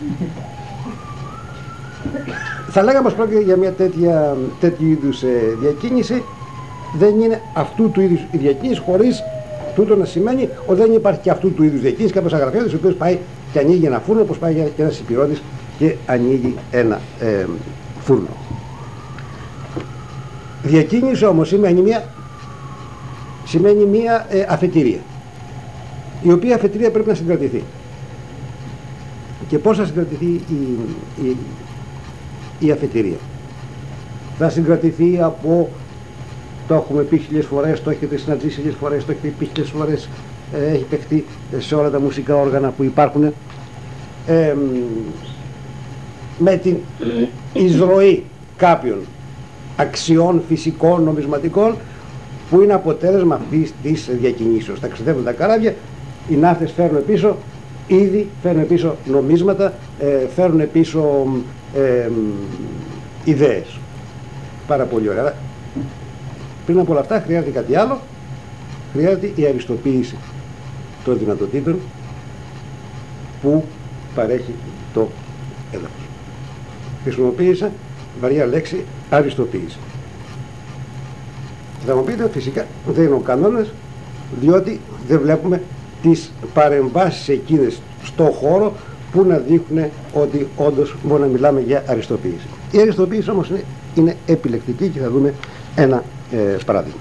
θα λέγαμε πως πρόκειται για μια τέτοια, τέτοιου είδους ε, διακίνηση. Δεν είναι αυτού του είδους η διακίνηση, χωρίς τούτο να σημαίνει ότι δεν υπάρχει και αυτού του είδους διακίνηση. Κάποιος αγραφέας ο οποίος πάει και ανοίγει ένα φούρνο, όπως πάει και ένας υπηρώτης και ανοίγει ένα ε, φούρνο. Διακίνηση όμως σημαίνει μια, σημαίνει μια ε, αφετηρία, η οποία αφετηρία πρέπει να συγκρατηθεί. Και πώς θα συγκρατηθεί η, η, η αφετηρία? Θα συγκρατηθεί από, το έχουμε πει χίλιες φορές, το έχετε συναντήσει χίλιες φορές, το έχετε πει χίλιες φορές, ε, έχει παιχτεί σε όλα τα μουσικά όργανα που υπάρχουν, ε, με την εισρωή κάποιων αξιών φυσικών, νομισματικών, που είναι αποτέλεσμα αυτής της διακινήσεως. Ταξιδεύουν τα καράβια, οι ναύτες φέρνουν πίσω ήδη, φέρνουν πίσω νομίσματα, ε, φέρνουν πίσω ε, ιδέες. Πάρα πολύ ωραία. Πριν από όλα αυτά χρειάζεται κάτι άλλο, χρειάζεται η αριστοποίηση των δυνατοτήτων που παρέχει το έδαφος. Χρησιμοποίησα βαριά λέξη αριστοποίηση. Θα μου πείτε φυσικά δεν είναι ο κανόνας, διότι δεν βλέπουμε τις παρεμβάσεις εκείνες στο χώρο που να δείχνουν ότι όντως μπορούμε να μιλάμε για αριστοποίηση. Η αριστοποίηση όμως είναι, είναι επιλεκτική και θα δούμε ένα ε, παράδειγμα.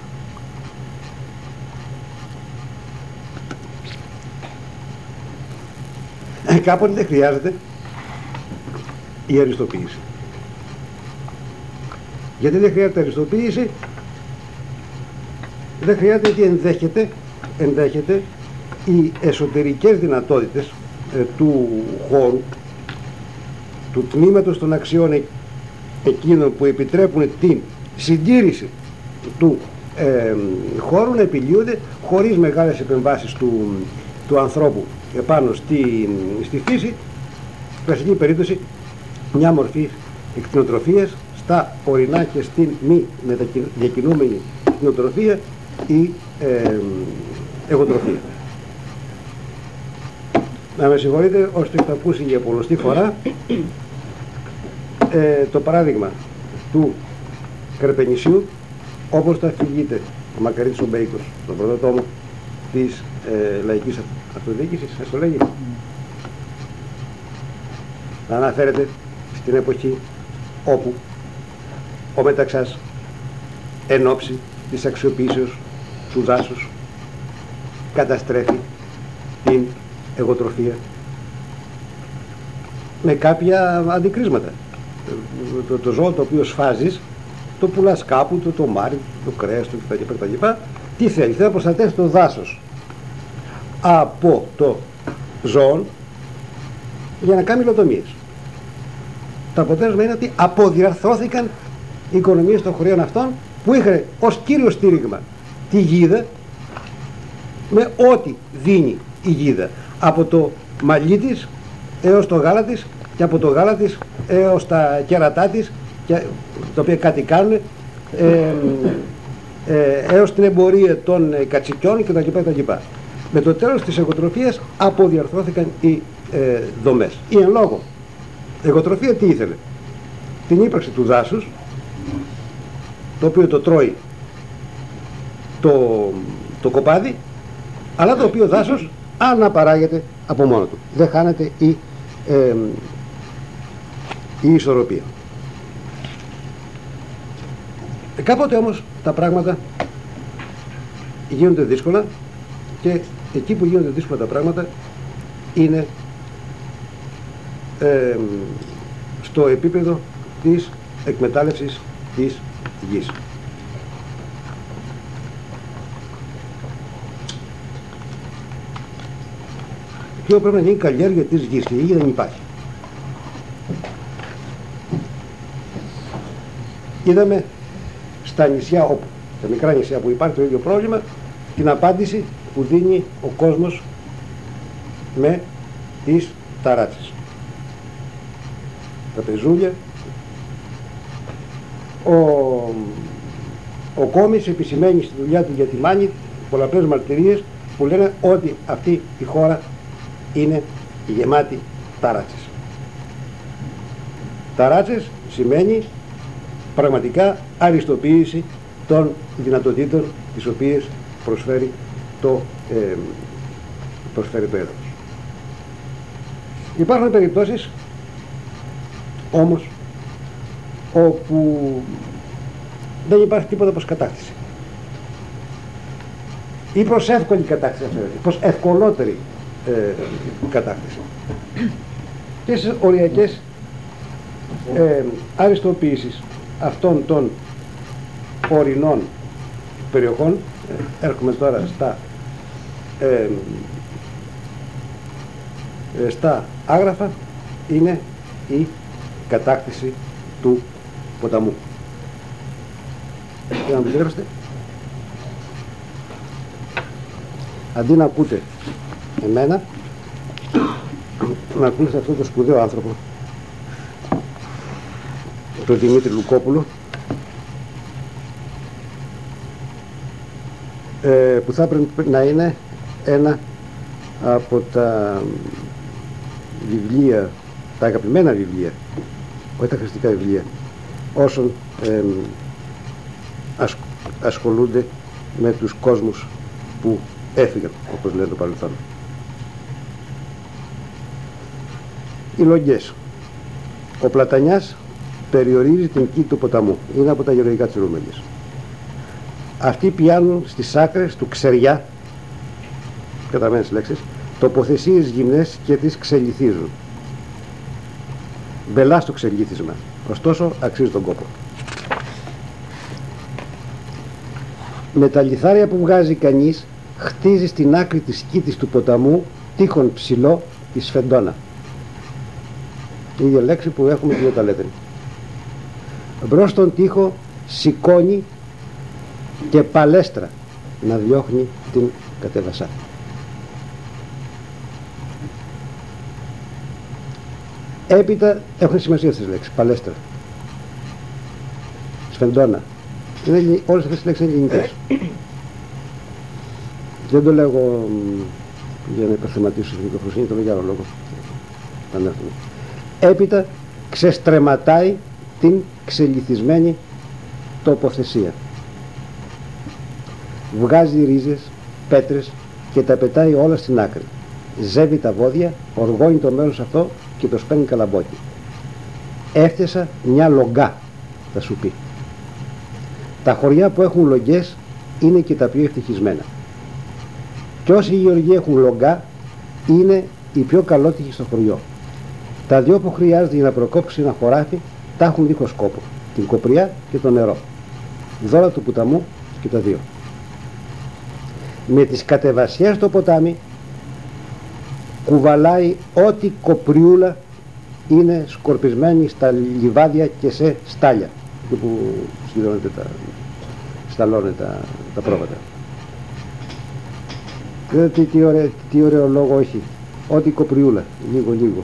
Ε, κάποτε δεν χρειάζεται η αριστοποίηση. Γιατί δεν χρειάζεται αριστοποίηση? Δεν χρειάζεται γιατί ενδέχεται, ενδέχεται οι εσωτερικές δυνατότητες ε, του χώρου, του τμήματος των αξιών εκείνων που επιτρέπουν την συντήρηση του ε, χώρου να επιλύονται χωρίς μεγάλες επεμβάσεις του, του ανθρώπου επάνω στη, στη φύση. Κλασική περίπτωση μια μορφή εκτινοτροφίας στα ορεινά και στην μη μεταδιακινούμενη εκτινοτροφία ή ε, εγωτροφία. Να με συγχωρείτε ώστε το έχετε ακούσει για πολλωστή φορά ε, το παράδειγμα του Καρπενησιού, όπως το αφηγείται ο Μακαρίτης ο Μπέικος στον πρώτο τόμο της ε, λαϊκής αυτοδιοίκησης, σας το λέγει. Να αναφέρεται στην εποχή όπου ο Μεταξάς εν ώψη της αξιοποίησεως του δάσους καταστρέφει την εγωτροφία με κάποια αντικρίσματα. Το, το ζώο το οποίο σφάζεις το πουλάς κάπου, το τομάρι, το κρέας του κτλ. Τι θέλει? Θέλει να προστατεύσει το δάσος από το ζώο για να κάνει υλοτομίες. Το αποτέλεσμα είναι ότι αποδιαρθρώθηκαν οι οικονομίες των χωριών αυτών που είχαν ως κύριο στήριγμα τη γίδα, με ό,τι δίνει η γίδα, από το μαλλί της έως το γάλα της και από το γάλα της έως τα κέρατά της, τα οποία κάτι κάνουν, ε, ε, έως την εμπορία των κατσικιών κτλ. Με το τέλος της εγωτροφίας αποδιαρθρώθηκαν οι ε, δομές. Η εν λόγω εγωτροφία τι ήθελε? Την ύπαρξη του δάσους, το οποίο το τρώει το, το κοπάδι, αλλά το οποίο δάσος αναπαράγεται από μόνο του. Δεν χάνεται η, ε, η ισορροπία. Ε, κάποτε όμως τα πράγματα γίνονται δύσκολα και εκεί που γίνονται δύσκολα τα πράγματα είναι ε, στο επίπεδο της εκμετάλλευσης της γης. ποιο πρέπει να γίνει καλλιέργεια της γης και η γη δεν υπάρχει. Είδαμε στα νησιά, όπου, τα μικρά νησιά που υπάρχει το ίδιο πρόβλημα, την απάντηση που δίνει ο κόσμος με τις ταράτσες. Τα πεζούλια. Ο, ο Κόμης επισημαίνει στη δουλειά του για τη Μάνη πολλαπλές μαρτυρίες που λένε ότι αυτή η χώρα είναι γεμάτη ταράτσες. Ταράτσες σημαίνει πραγματικά αριστοποίηση των δυνατοτήτων τις οποίες προσφέρει το, ε, προσφέρει το έδαφος. Υπάρχουν περιπτώσεις όμως όπου δεν υπάρχει τίποτα προς κατάκτηση ή προς εύκολη κατάκτηση, προς ευκολότερη ε, κατάκτηση. Και στις οριακές ε, αριστοποίησεις αυτών των ορεινών περιοχών, ε, έρχομαι τώρα στα ε, ε, στα άγραφα, είναι η κατάκτηση του ποταμού. Για να μου επιτρέψετε, αντί να ακούτε εμένα, να ακούσετε αυτό το σπουδαίο άνθρωπο, τον Δημήτρη Λουκόπουλο, ε, που θα πρέπει να είναι ένα από τα βιβλία, τα αγαπημένα βιβλία, όχι τα χρηστικά βιβλία, όσων ε, ασ, ασχολούνται με τους κόσμους που έφυγαν, όπως λένε το παρελθόν. Οι λογγές. Ο Πλατανιάς περιορίζει την κήτη του ποταμού. Είναι από τα γεωργικά της Ρουμελίας. Αυτοί πιάνουν στις άκρες του Ξεριά, καταμένες λέξεις, τοποθεσίες γυμνές και τις ξελιθίζουν. Μπελά στο ξελίθισμα, ωστόσο αξίζει τον κόπο. Με τα λιθάρια που βγάζει κανείς, χτίζει στην άκρη της κήτης του ποταμού τείχον ψηλό τη σφεντόνα. Η ίδια λέξη που έχουμε και τα λέτε. Μπρος στον τοίχο σηκώνει και παλέστρα να διώχνει την κατεβασά. Έπειτα έχουν σημασία αυτές τις λέξεις. Παλέστρα, σφεντόνα. Είναι, όλες αυτές τις λέξεις είναι ελληνικές. Δεν το λέγω για να υπερθεματίσω στην μικροφροσύνη, το λέω για άλλο λόγο. Έπειτα ξεστρεματάει την ξελιθισμένη τοποθεσία. Βγάζει ρίζες, πέτρες και τα πετάει όλα στην άκρη. Ζεύει τα βόδια, οργώνει το μέρος αυτό και το σπαίνει καλαμπόκι. Έφτιασα μια λογκά, θα σου πει. Τα χωριά που έχουν λογγές είναι και τα πιο ευτυχισμένα. Και όσοι οι γεωργοί έχουν λογκά είναι οι πιο καλότυχοι στο χωριό. Τα δυο που χρειάζεται για να προκόψει ένα χωράφι τα έχουν δίχως κόπο. Την κοπριά και το νερό. Δώρα του ποταμού και τα δύο. Με τις κατεβασιές στο ποτάμι κουβαλάει ό,τι κοπριούλα είναι σκορπισμένη στα λιβάδια και σε στάλια, εκεί που στυλώνεται τα, σταλώνε τα, τα πρόβατα. Δεν τι, τι, ωραίο, τι ωραίο λόγο έχει. Ό,τι κοπριούλα, λίγο λίγο.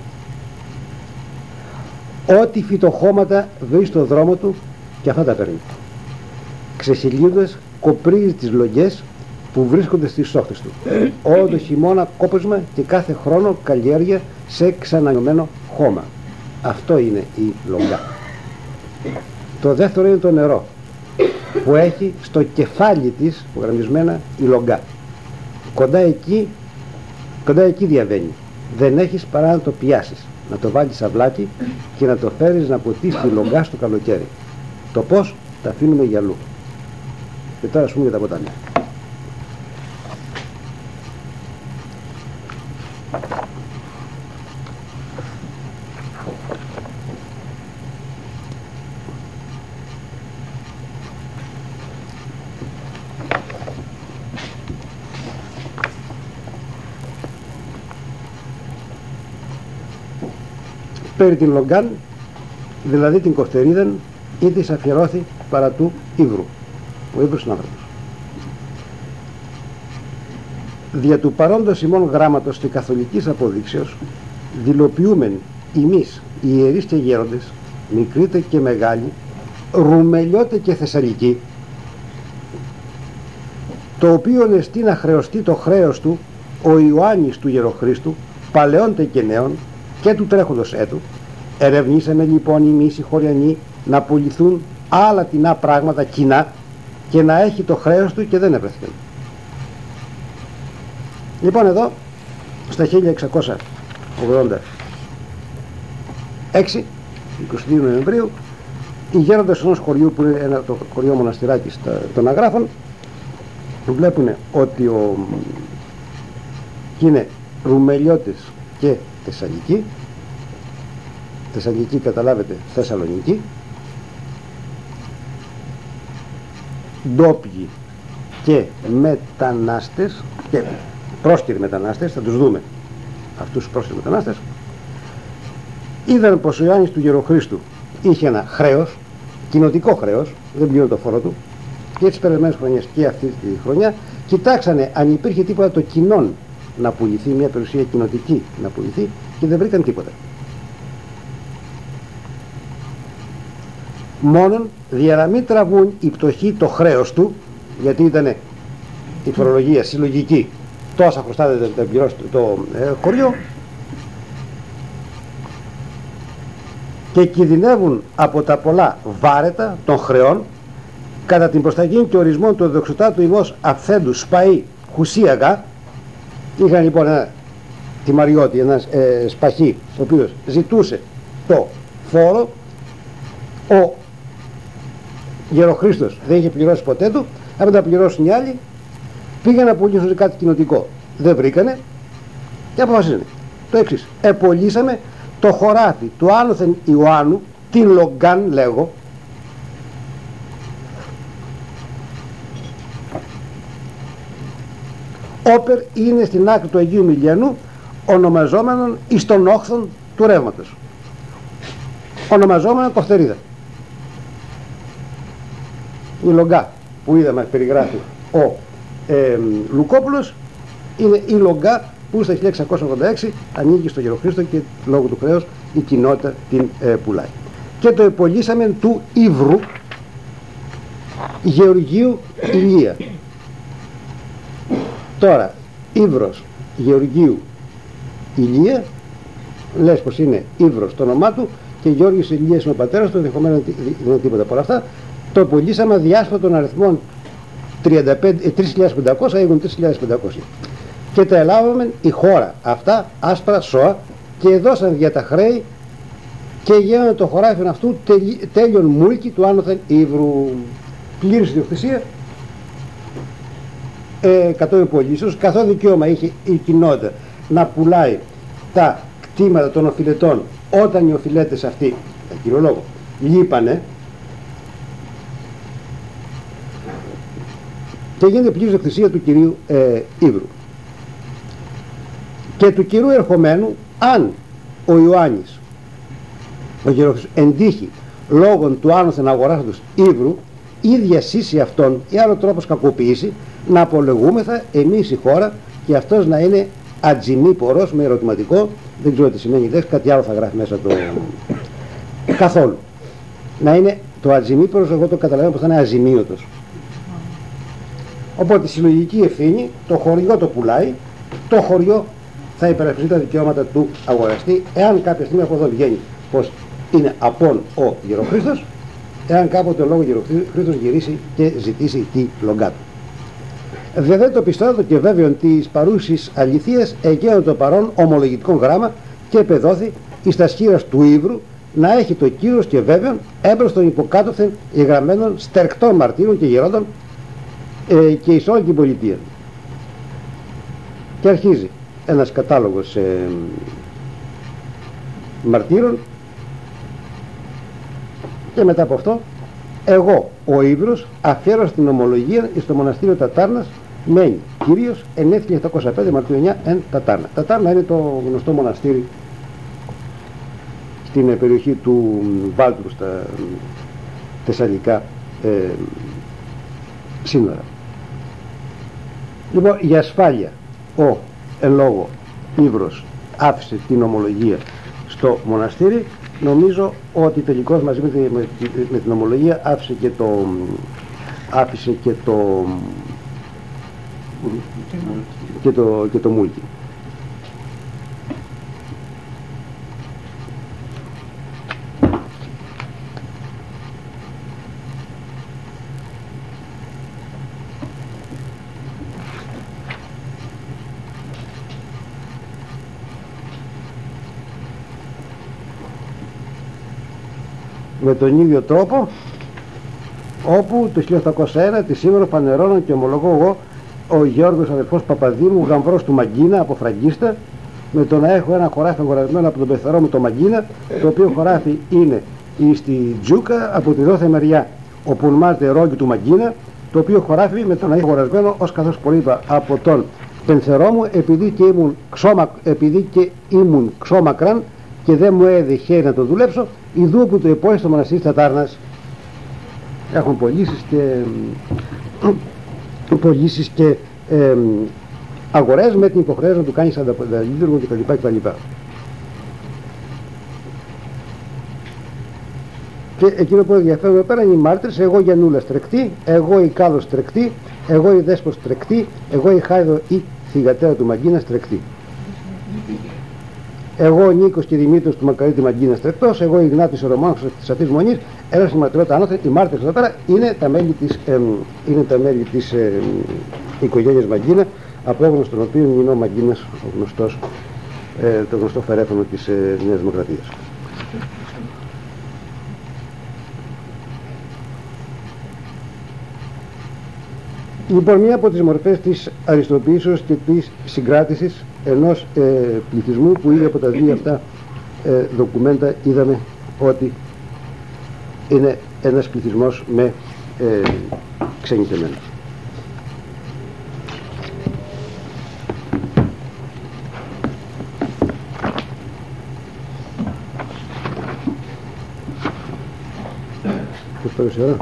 Ό,τι φυτοχώματα βρει στο δρόμο του και αυτά τα παίρνει. Ξεσυλίδες κοπρίζει τις λογγές που βρίσκονται στις στόχτες του. Όλο το χειμώνα κόπωσμα και κάθε χρόνο καλλιέργεια σε ξανανιωμένο χώμα. Αυτό είναι η λογκά. Το δεύτερο είναι το νερό, που έχει στο κεφάλι της γραμμισμένα η λογκά. Κοντά εκεί, κοντά εκεί διαβαίνει. Δεν έχεις παρά να το πιάσεις, να το βάλεις σαυλάκι και να το φέρεις να ποτίσει τη λογκά στο καλοκαίρι. Το πώς τα αφήνουμε για αλλού. Και τώρα ας πούμε για τα ποτάμια. περί την Λογκάν, δηλαδή την Κοφτερίδεν, ή της αφιερώθη παρά του Ήβρου. Ο Ήβρος είναι άνθρωπος. Δια του παρόντος ημών γράμματος και καθολικής αποδείξεως δηλοποιούμεν ημείς οι ιερείς και γέροντες, μικρήτε και μεγάλοι, Ρουμελιώτε και Θεσσαλικοί, το οποίο εστί να χρεωστεί το χρέος του ο Ιωάννης του Γεροχρίστου, παλαιόντε και νέων και του τρέχοντος έτου. Ερευνήσαμε λοιπόν εμείς οι χωριανοί να πουληθούν άλλα τινά πράγματα κοινά και να έχει το χρέος του και δεν έβρεθηκαν. Λοιπόν, εδώ στα χίλια εξακόσια ογδόντα έξι, είκοσι δύο Νοεμβρίου, οι γέροντες ενός χωριού που είναι ένα, το χωριό μοναστηράκι στα, των Αγράφων, βλέπουν ότι ο, είναι Ρουμελιώτες και Θεσσαλικοί. Θεσσαλικοί, καταλάβετε, Θεσσαλονίκη. Ντόπιοι και μετανάστες και πρόσκυροι μετανάστες, θα τους δούμε αυτούς τους πρόσκυρους μετανάστες. Είδαν πως ο Ιωάννης του Γεροχρίστου είχε ένα χρέος, κοινοτικό χρέος, δεν πλήρωνε το φόρο του, και τις περασμένες χρονιές και αυτή τη χρονιά κοιτάξανε αν υπήρχε τίποτα το κοινόν να πουληθεί, μια περιουσία κοινοτική να πουληθεί, και δεν βρήκαν τίποτα. Μόνον για να μην τραβούν οι πτωχοί το χρέος του, γιατί ήταν η φορολογία συλλογική, τόσα χρωστάτε να πληρώσει το, το ε, χωριό, και κινδυνεύουν από τα πολλά βάρετα των χρεών κατά την προσταγή και ορισμό του δοξοτάτου ημός αυθέντου σπαΐ χουσίαγα. Είχαν λοιπόν ένα τιμαριώτη, ένα ε, σπαχή, ο οποίος ζητούσε το φόρο. Ο Γεροχρίστος δεν είχε πληρώσει ποτέ του, αν τα πληρώσουν οι άλλοι, πήγαν να πουλήσουν κάτι κοινοτικό. Δεν βρήκανε και αποφασίσανε το εξής: επολύσαμε το χωράφι του άνωθεν Ιωάννου, την Λογκάν λέγω, όπερ είναι στην άκρη του Αγίου Μιλιανού, ονομαζόμενον εις των όχθων του ρεύματος, ονομαζόμενον Κοφτερίδα. Η Λογκά που είδαμε περιγράφει ο ε, Λουκόπουλος είναι η Λογκά που στα χίλια εξακόσια ογδόντα έξι ανήκει στο Γεροχρίστο και λόγω του χρέους η κοινότητα την ε, πουλάει. Και το επολύσαμε του Ήβρου Γεωργίου Ηλία. Τώρα, Ήβρος Γεωργίου Ηλία, λες πως είναι Ήβρος το όνομά του και Γεώργιος Ηλίας είναι ο πατέρας του, ενδεχομένως δεν είναι τίποτα από όλα αυτά. Το επολύσαμε διάσπατων αριθμών τρεις χιλιάδες πεντακόσια, έγιναν τρεις χιλιάδες πεντακόσια. Και τα ελάβαμε η χώρα αυτά άσπρα σώα και δώσαν για τα χρέη και γίνανε το χωράφι αυτού τέλειον μούλκι του άνωθεν Ήβρου. Πλήρης ιδιοκτησία ε, κατόπιν πωλήσεως, καθό δικαίωμα είχε η κοινότητα να πουλάει τα κτήματα των οφειλετών όταν οι οφειλέτες αυτοί, για κύριο λόγο, λείπανε, και γίνεται πλήρης ιδιοκτησία του κυρίου ε, Ήβρου. Και του κυρίου ερχομένου, αν ο Ιωάννης, ο Γεροχρίστος, εντύχει λόγων του άνωθεν αγοράσαντος Ήβρου ή διασύσει αυτόν ή άλλο τρόπος κακοποιήσει, να απολογούμεθα εμείς η χώρα και αυτός να είναι ατζημίπορος με ερωτηματικό, δεν ξέρω τι σημαίνει δες, κάτι άλλο θα γράφει μέσα το καθόλου. Να είναι το ατζημίπορος, εγώ το καταλαβαίνω πως θα είναι αζημίωτος. Οπότε η συλλογική ευθύνη, το χωριό το πουλάει, το χωριό θα υπερασπιστεί τα δικαιώματα του αγοραστή, εάν κάποια στιγμή από εδώ βγαίνει πως είναι απόν ο Γεροχρίστος, εάν κάποτε ο λόγο Γεροχρίστος γυρίσει και ζητήσει τη Λογκά του. Βέβαια το πιστότατο και βέβαιον της παρούσης αληθείας εγκαίων το παρόν ομολογητικό γράμμα και επεδόθη εις τα σχήρας του Ήβρου να έχει το κύρος και βέβαιον έμπρος των υποκάτωθεν εγγραμμένων στερκτών μαρτύρων και γερόντων ε, και εις όλη την πολιτεία. Και αρχίζει ένας κατάλογος ε, μαρτύρων και μετά από αυτό εγώ ο Ήβρος αφιέρωσα την ομολογία στο μοναστήριο Τατάρνας μένει κυρίως εν χίλια επτακόσια πέντε Μαρτίου εννιά εν Τατάρνα. Τατάρνα είναι το γνωστό μοναστήρι στην περιοχή του Βάλτου στα θεσσαλικά ε, σύνορα. Λοιπόν, για ασφάλεια ο εν λόγω Ύβρος άφησε την ομολογία στο μοναστήρι. Νομίζω ότι τελικώς μαζί με, τη, με, με την ομολογία άφησε και το άφησε και το και το, και το μούλτι. Με τον ίδιο τρόπο όπου το χίλια οκτακόσια ένα τη σήμερα φανερώνω και ομολογώ εγώ ο Γιώργος αδελφός Παπαδήμου, γαμβρός του Μαγκίνα από Φραγκίστα, με το να έχω ένα χωράφι αγορασμένο από τον πεθερό μου το Μαγκίνα, το οποίο χωράφι είναι στη Τζούκα από τη δόθε μεριά όπου ονομάζεται Ρόγκι του Μαγκίνα, το οποίο χωράφι με το να έχω αγορασμένο ως καθώς πολύ είπα από τον πενθερό μου, επειδή και ήμουν, ξώμα, επειδή και ήμουν ξώμακραν και δεν μου έδειχε να το δουλέψω, ιδού που το υπόχει στο μοναστήρι της Τατάρνας. Έχουν πωλήσεις και πωλήσεις και ε, αγορές με την υποχρέωση να του κάνεις ανταποδαλίδουργο κτλ. κτλ. Και εκείνο που ενδιαφέρον εδώ πέρα είναι οι μάρτυρες, εγώ Γιαννούλας τρεκτή, εγώ η Κάλος τρεκτή, εγώ η Δέσπος τρεκτή, εγώ η Χάιδο η θυγατέρα του Μαγκίνας τρεκτή. Εγώ ο Νίκος και Δημήτρος του Μακαρίτη Μαγκίνας τρεκτός, εγώ η Γνάτης ο Ρωμάνος της Αθής Μονής, ένας στη μαρτυρότητα ανώθεν, οι μάρτυρες εδώ πέρα είναι τα μέλη της, ε, είναι τα μέλη της ε, οικογένειας Μαγκίνα, απόγνωστος των οποίων είναι ο Μαγκίνας, ο γνωστός, ε, το γνωστό φερέφωνο της ε, Νέας Δημοκρατίας. Λοιπόν, μία από τις μορφές της αριστοποιήσεως και της συγκράτησης ενός ε, πληθυσμού που ήδη από τα δύο αυτά ε, δοκουμέντα είδαμε ότι είναι ένας πληθυσμός με ε, ξενιτεμένους. Πώς πέρασε η ώρα?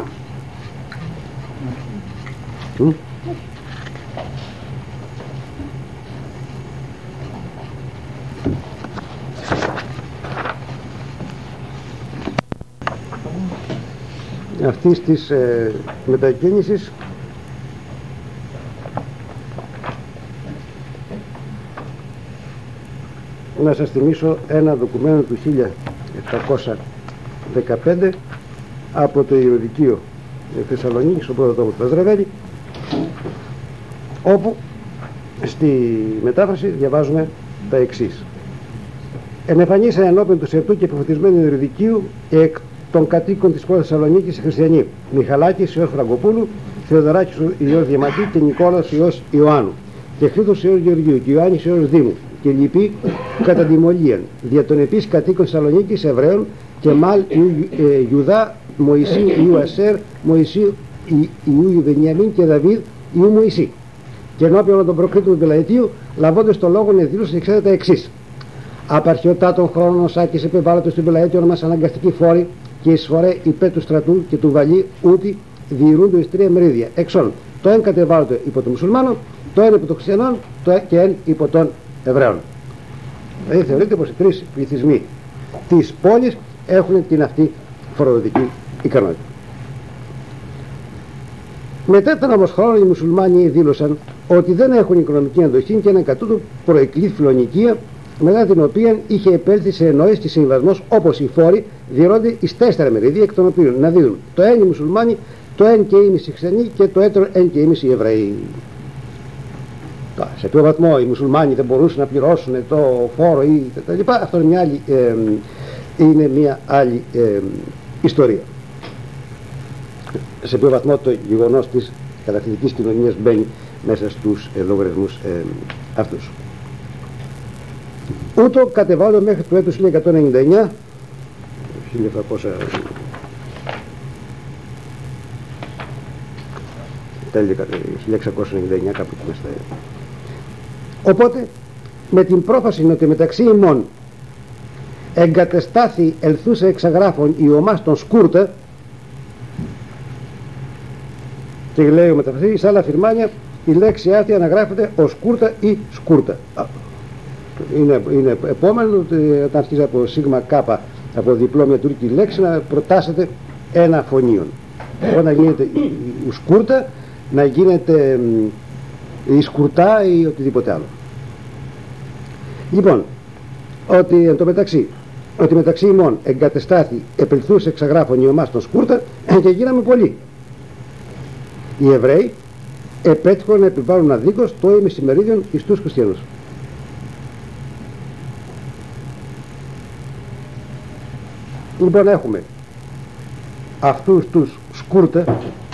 Mm? Αυτής της ε, μετακίνησης να σας θυμίσω ένα ντοκουμένο του χίλια επτακόσια δεκαπέντε από το Ιεροδικείο Θεσσαλονίκης, στον πρώτο τόπο του Παζραβέλη, όπου στη μετάφραση διαβάζουμε τα εξής: ενεφανίσαν ενώπιον του σερτού και επιφωτισμένου Ιεροδικείου εκ των κατοίκων της πόλης Θεσσαλονίκης οι χριστιανοί Μιχαλάκης Υιός Φραγκοπούλου, Θεοδωράκης Υιός Διαμαντή και Νικόλαος Υιός Ιωάννου και Χρήτος Υιός Γεωργίου και Ιωάννης Υιός Δήμου και λοιποί κατά τιμωλίαν δια των επίσης κατοίκων Θεσσαλονίκης Εβραίων και Μάλ Ιουδά Μωυσή Ιού Ασέρ Μωυσή Ιού Βενιαμίν και Δαβίδ Ιού Μωυσή. Και ενώπιον των προκρίτων του Πελαϊτίου, λαβώντας το λόγο, εδήλωσε εξέδε τα εξής: απαρχιωτά των χρόνων Σάκης επεβάλλοντος στην Πελαϊτίου μας αναγκαστική φόρη και εισφορέ υπέρ του στρατού και του βαλί ούτι διηρούνται εις τρία μερίδια. Εξών, το εν κατεβάλλονται υπό των μουσουλμάνων, το εν υπό των χριστιανών, το και εν υπό των Εβραίων. Δηλαδή θεωρείται πως οι τρεις πληθυσμοί της πόλης έχουν την αυτή φοροδοτική ικανότητα. Μετά τον όμως χρόνο οι μουσουλμάνοι δήλωσαν ότι δεν έχουν οικονομική αντοχή και έναν κατ' τούτο προεκλήθη φιλονικία, μετά την οποία είχε επέλθει σε εννόηση και συμβασμός όπως οι φόροι διαιρώνται εις τέσσερα μερίδια, εκ των οποίων να δίνουν το εν οι μουσουλμάνοι, το εν και ήμις οι χριστιανοί και το έτερο εν και ήμις οι Εβραίοι. Σε ποιο βαθμό οι μουσουλμάνοι δεν μπορούσαν να πληρώσουν το φόρο ή τα λοιπά, αυτό είναι μια άλλη, ε, είναι μια άλλη ε, ιστορία. Σε ποιο βαθμό το γεγονός της κατακτητικής κοινωνίας μπαίνει μέσα στους ε, λογαριασμούς ε, αυτούς. Ούτω κατεβάλλω μέχρι το έτος χίλια εκατόν ενενήντα εννιά, χίλια επτακόσια, τέλεια, χίλια εξακόσια ενενήντα εννιά, κάπου εκεί μέσα. Οπότε με την πρόφαση ότι μεταξύ ημών εγκατεστάθη ελθούσε εξαγράφων η ομάς των σκούρτα, και λέει ο μεταφραστής, σε άλλα φυρμάνια η λέξη αυτή αναγράφεται ως σκούρτα ή σκούρτα. Είναι, είναι επόμενο ότι όταν αρχίζει από σίγμα κάπα, από διπλό μια τουρκική λέξη, να προτάσετε ένα φωνίον. Όταν γίνεται η, η σκούρτα, να γίνεται η σκουρτά ή οτιδήποτε άλλο. Λοιπόν, ότι εν τω μεταξύ, ότι μεταξύ ημών εγκατεστάθη επελθούσε εξαγράφων η ομάς των σκούρτα, και γίναμε πολλοί. Οι Εβραίοι επέτυχαν να επιβάλλουν αδίκως το ημισημερίδιον εις τους χριστιανούς. Λοιπόν, έχουμε αυτούς τους σκούρτα,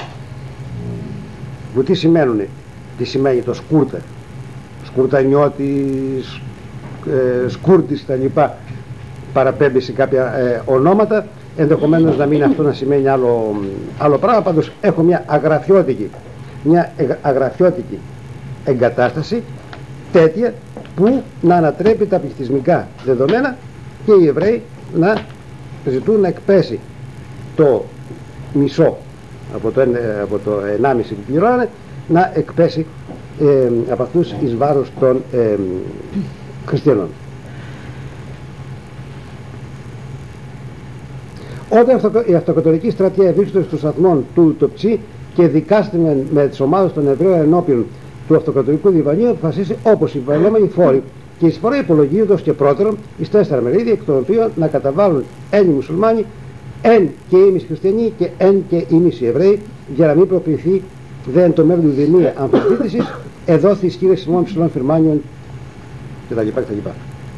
που τι σημαίνουν, τι σημαίνει το σκούρτα, σκουρτανιώτης, ε, σκούρτης, τα λοιπά, παραπέμπει σε κάποια ε, ονόματα, ενδεχομένως να μην αυτό να σημαίνει άλλο, άλλο πράγμα. Πάντως έχω μια αγραφιώτικη μια αγραφιώτικη εγκατάσταση τέτοια που να ανατρέπει τα πληθυσμικά δεδομένα, και οι Εβραίοι να ζητούν να εκπέσει το μισό από το, από το ενάμιση που πληρώνανε, να εκπέσει ε, από αυτούς εις βάρος των ε, χριστιανών. Όταν η αυτοκρατορική στρατεία ευήξεται στους σταθμών του Τοπτσί και δικάστηκαν με τις ομάδες των Εβραίων ενώπιον του αυτοκρατορικού διβανίου, αποφασίσει όπως οι βαλόμενοι φόροι και η εισφορά υπολογίζοντας και πρώτερον εις τέσσερα μερίδια, εκ των οποίων να καταβάλουν εν οι μουσουλμάνοι, εν και ήμις χριστιανοί και εν και ήμις οι Εβραίοι, για να μην προκριθεί δε εν το μέλλον δινία αμφισβήτησης, εδόθη ισχύρες σημών ψηλών φυρμάνιων κτλ. κτλ.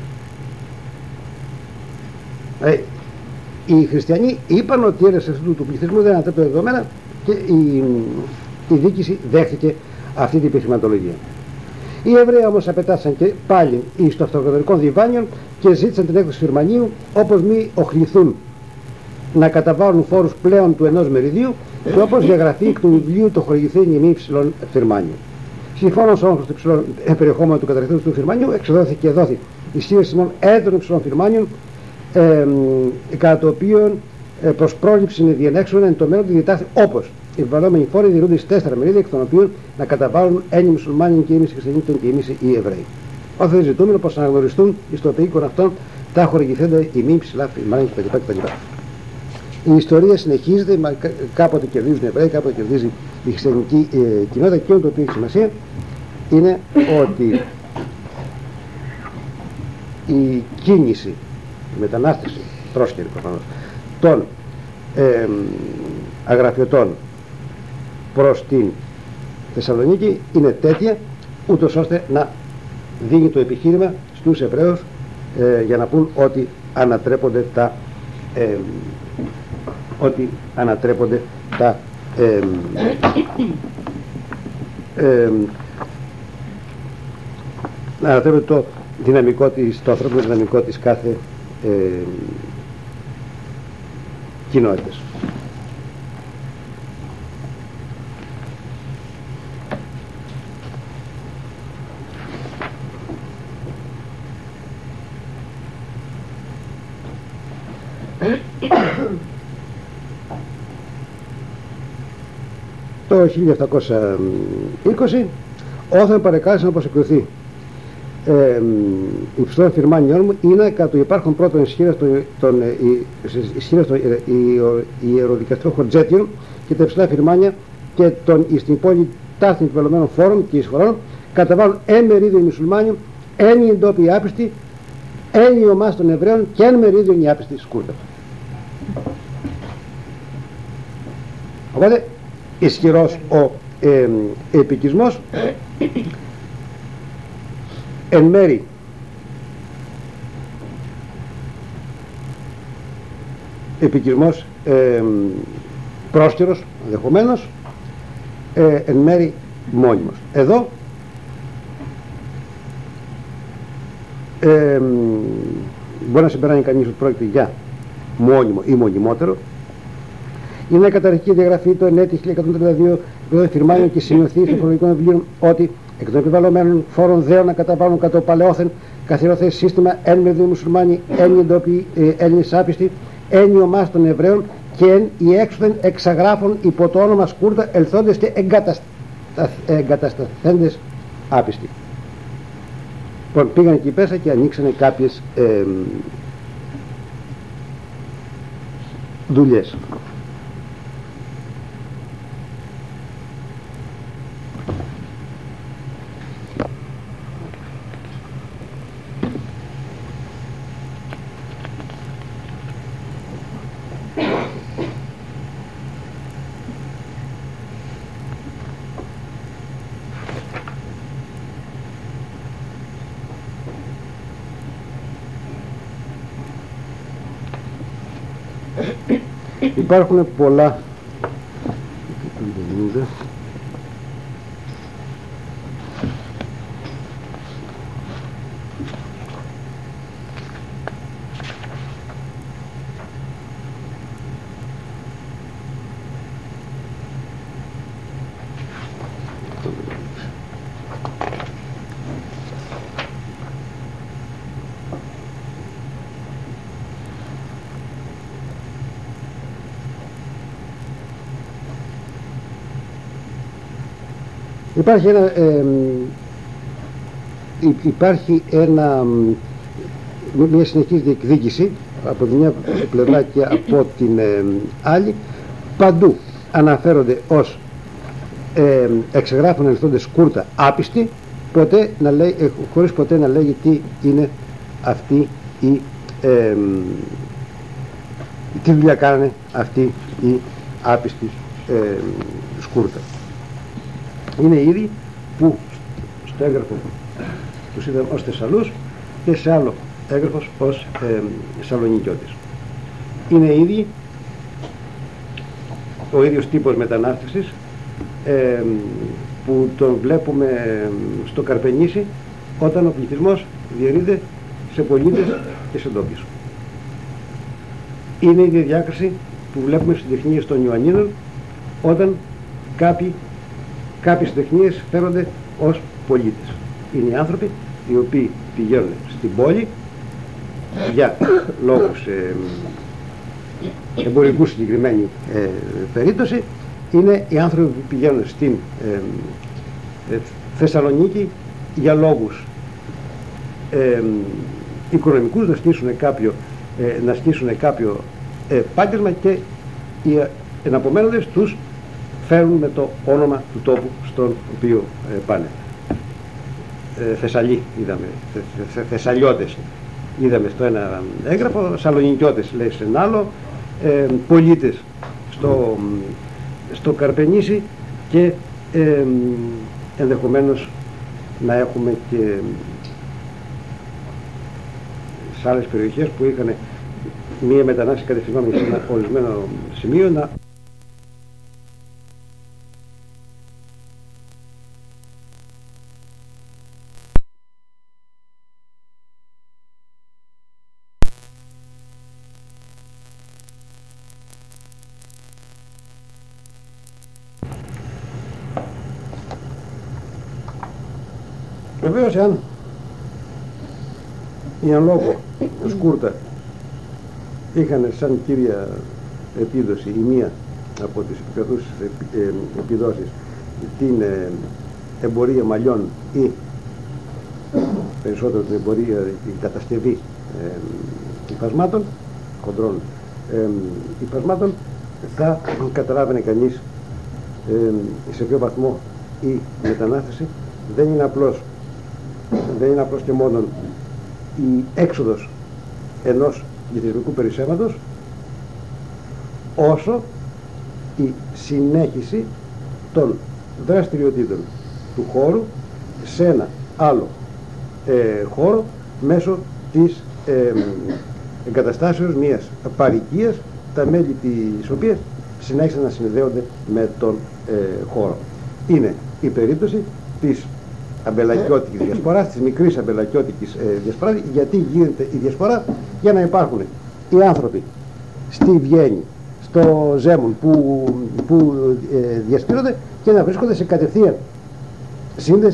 Ε, οι χριστιανοί είπαν ότι η αίρεση αυτού του πληθυσμού δεν ανατρέπει δεδομένα, και η, η διοίκηση δέχτηκε αυτή την επιχειρηματολογία. Οι Εβραίοι όμως απετάσαν και πάλι εις το αυτοκρατορικό διβάνιο και ζήτησαν την έκδοση φυρμανίου, όπως μη οχληθούν να καταβάλουν φόρους πλέον του ενός μεριδίου, και όπως διαγραφεί εκ του βιβλίου το χορηγηθήν η μη υψηλών φυρμάνιου. Συμφώνως όμως το υψηλό περιεχόμενο του καταρριχθέντος του φυρμανίου, εξεδόθηκε και δόθη ισχύρες σημών έντονων υψηλών φυρμάνιων, ε, κατά το οποίο ε, προς πρόληψη διενέξουν εν το μέλλον τη διατάχθη όπως οι βαλόμενοι φόροι διαιρούνται στις τέσσερα μερίδια, εκ των οποίων να καταβάλουν εν οι μουσουλμάνοι και ήμις οι χριστιανοί και ήμις οι Εβραίοι. Όθεν ζητούμενο πως αναγνωριστούν εις το οίκον αυτών τα χορηγηθέντα οι μη ψηλά φυρμάνια κτλ. Η ιστορία συνεχίζεται, μα κάποτε κερδίζουν οι Εβραίοι, κάποτε κερδίζει η χριστιανική ε, κοινότητα, και το οποίο έχει σημασία είναι ότι η κίνηση, η μετανάστευση, πρόσχερη προφανώς, των ε, αγραφιωτών προς την Θεσσαλονίκη είναι τέτοια, ούτως ώστε να δίνει το επιχείρημα στους Εβραίους ε, για να πούν ότι ανατρέπονται τα ε, ότι ανατρέπονται τα ε, ε, ανατρέπονται το δυναμικό της, το ανθρώπινο δυναμικό της κάθε ε, κοινότητας. Το χίλια επτακόσια είκοσι όθεν παρεκάλεσαν να προσεκριθεί ε, υψηλών φυρμάνιών μου είναι κατά το υπάρχον πρώτον ισχύρας των ιεροδικαστικών χορτζέτιων και τα υψηλά φυρμάνια και των εις την πόλη ταύτην επιβαλλομένων φόρων και εισφορών καταβάλουν εν μερίδιο οι μουσουλμάνοι, εν οι εντόπιοι άπιστοι, εν οι ομάς των Εβραίων και εν μερίδιο οι άπιστοι σκούρτα. Οπότε ισχυρός ο ε, επικισμός, εν μέρη επικισμός ε, πρόσκαιρος ενδεχομένως, ε, εν μέρη μόνιμος. Εδώ ε, μπορεί να συμπεράνει κανείς ότι πρόκειται για μόνιμο ή μονιμότερο. Είναι καταρχική διαγραφή το ενέτη χίλια εκατόν τριάντα δύο το φυρμάνιο και σημειωθεί στο χρονικό βιβλίο ότι εκ των επιβαλλομένων φόρων δέων να καταβάλουν κατά το παλαιόθεν καθιερωθές σύστημα εν μερδίου μουσουλμάνοι, εν οι ντόπιοι Έλληνες άπιστοι, εν οι ομάς των Εβραίων και εν οι έξωθεν εξαγράφων υπό το όνομα Σκούρτα ελθόντες και εγκαταστα... εγκατασταθέντες άπιστοι. Λοιπόν, πήγαν εκεί πέσα και ανοίξανε κάποιες ε, δουλειές. Υπάρχουν πολλά Υπάρχει ένα, ε, υπάρχει ένα, μια συνεχής διεκδίκηση από τη μια πλευρά και από την ε, άλλη. Παντού αναφέρονται ως ε, εξεγράφουν ελθόντες Σκούρτα άπιστοι, ποτέ να λέει, ε, χωρίς ποτέ να λέγει τι είναι αυτή η ε, τι δουλειά κάνανε αυτοί οι άπιστοι ε, Σκούρτα. Είναι οι ίδιοι που στο έγγραφο τους είδαν ως Θεσσαλούς και σε άλλο έγγραφος ως ε, Σαλονικιώτες. Είναι οι ίδιοι, ο ίδιος τύπος μετανάστευσης ε, που τον βλέπουμε στο Καρπενήσι όταν ο πληθυσμός διαιρείται σε πολίτες και σε ντόπιους. Είναι η ίδια διάκριση που βλέπουμε στις τεχνίες των Ιωαννίνων όταν κάποιοι Κάποιες τεχνίες φέρονται ως πολίτες. Είναι οι άνθρωποι οι οποίοι πηγαίνουν στην πόλη για λόγους ε, εμπορικού συγκεκριμένη ε, περίπτωση. Είναι οι άνθρωποι που πηγαίνουν στην ε, ε, Θεσσαλονίκη για λόγους ε, οικονομικούς, να ασκήσουν κάποιο, ε, να ασκήσουν κάποιο επάγγελμα και οι εναπομένοντες τους φέρουν με το όνομα του τόπου στον οποίο ε, πάνε. Ε, Θεσσαλοί είδαμε, θε, θε, Θεσσαλιώτες είδαμε στο ένα έγγραφο, Σαλονικιώτες λέει σε ένα άλλο, ε, πολίτες στο, στο Καρπενήσι και ε, ενδεχομένως να έχουμε και σε άλλες περιοχές που είχαν μία μετανάστευση κατευθυνόμενη σε ένα ορισμένο σημείο να βεβαίως, εάν οι εν λόγω Σκούρτα είχαν σαν κύρια επίδοση η μία από τις επικρατούσες επιδόσεις την εμπορία μαλλιών ή περισσότερο την εμπορία, την κατασκευή υφασμάτων, χοντρών υφασμάτων, θα καταλάβαινε κανείς σε ποιο βαθμό η μετανάστευση δεν είναι απλώς δεν είναι απλώς και μόνο η έξοδος ενός πληθυσμικού περισσεύματος, όσο η συνέχιση των δραστηριοτήτων του χώρου σε ένα άλλο ε, χώρο μέσω της ε, εγκαταστάσεως μιας παροικίας, τα μέλη της οποίας συνέχισαν να συνδέονται με τον ε, χώρο. Είναι η περίπτωση της αμπελακιώτικης διασποράς, της μικρής αμπελακιώτικης ε, διασποράς. Γιατί γίνεται η διασπορά? Για να υπάρχουν οι άνθρωποι στη Βιέννη, στο Ζέμον που, που ε, διασπείρονται και να βρίσκονται σε κατευθείαν σύνδεση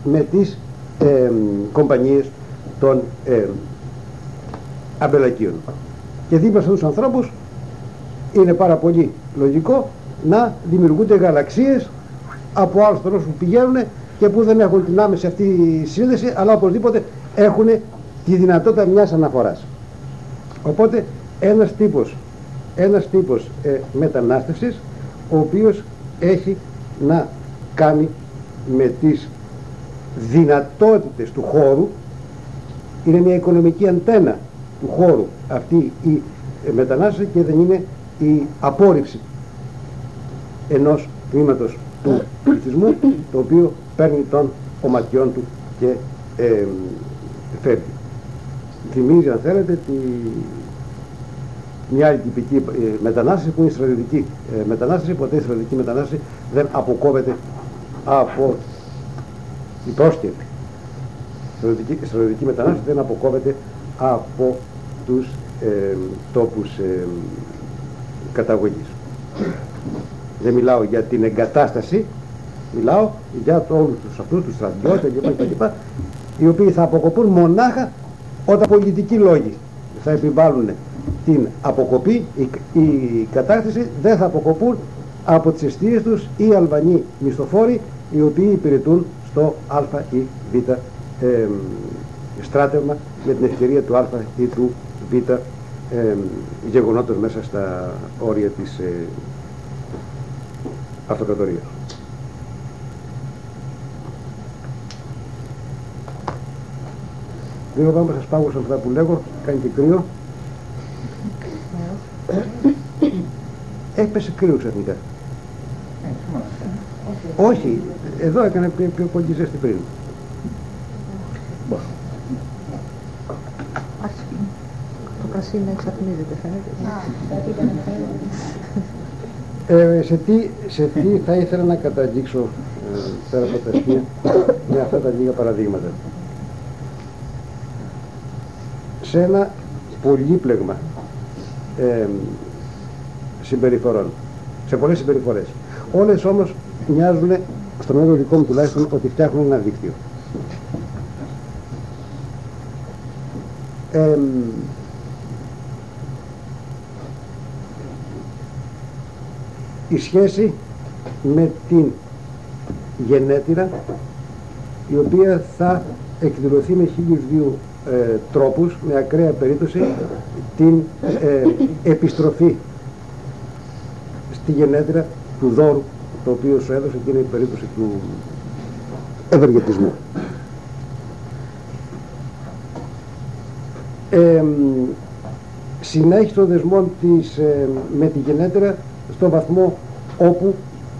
με τις ε, κομπανίες των ε, αμπελακίων. Και δίπλα σε αυτούς τους ανθρώπους είναι πάρα πολύ λογικό να δημιουργούνται γαλαξίες από άλλους τρόπους που πηγαίνουν και που δεν έχουν την άμεση αυτή σύνδεση, αλλά οπωσδήποτε έχουν τη δυνατότητα μιας αναφοράς. Οπότε ένας τύπος, ένας τύπος ε, μετανάστευσης, ο οποίος έχει να κάνει με τις δυνατότητες του χώρου, είναι μια οικονομική αντένα του χώρου αυτή η μετανάστευση και δεν είναι η απόρριψη ενός τμήματος του πληθυσμού, το οποίο παίρνει των οματιών του και ε, φεύγει. Θυμίζει, αν θέλετε, τη... μια άλλη τυπική ε, μετανάστευση που είναι η στρατιωτική ε, μετανάστευση. Ποτέ η στρατιωτική μετανάστευση δεν αποκόβεται από η πρόσκαιρη. Η στρατιωτική μετανάστευση δεν αποκόβεται από τους ε, τόπους ε, καταγωγής. Δεν μιλάω για την εγκατάσταση, μιλάω για όλους τους αυτούς τους στρατιώτες κλπ, οι οποίοι θα αποκοπούν μονάχα όταν πολιτικοί λόγοι θα επιβάλλουν την αποκοπή. Η, η κατάκτηση δεν θα αποκοπούν από τις αιστείες τους οι Αλβανοί μισθοφόροι, οι οποίοι υπηρετούν στο Α ή Β ε, στράτευμα με την ευκαιρία του Α ή του Β ε, γεγονότος μέσα στα όρια της ε, αυτοκρατορίας. Λίγο πάμε, σας πάγω σε αυτά που λέγω, κάνει και κρύο. Έπεσε κρύο ξαφνικά. Όχι, εδώ έκανε πιο, πιο πολύ ζέστη πριν. Το κρασί να εξατμίζεται, φαίνεται. Ε, σε, τι, σε τι θα ήθελα να καταδείξω ε, πέρα από τα αστεία με αυτά τα λίγα παραδείγματα. Σε ένα πολύπλεγμα ε, συμπεριφορών, σε πολλές συμπεριφορές. Όλες όμως μοιάζουν, στο μέλλον δικό μου τουλάχιστον, ότι φτιάχνουν ένα δίκτυο. Ε, η σχέση με την γενέτειρα, η οποία θα εκδηλωθεί με χίλιους δύο ε, τρόπους, με ακραία περίπτωση την ε, επιστροφή στη γενέτειρα του δώρου, το οποίο σου έδωσε, και είναι η περίπτωση του ευεργετισμού. Ε, συνέχισε το δεσμό της ε, με τη γενέτειρα στο βαθμό όπου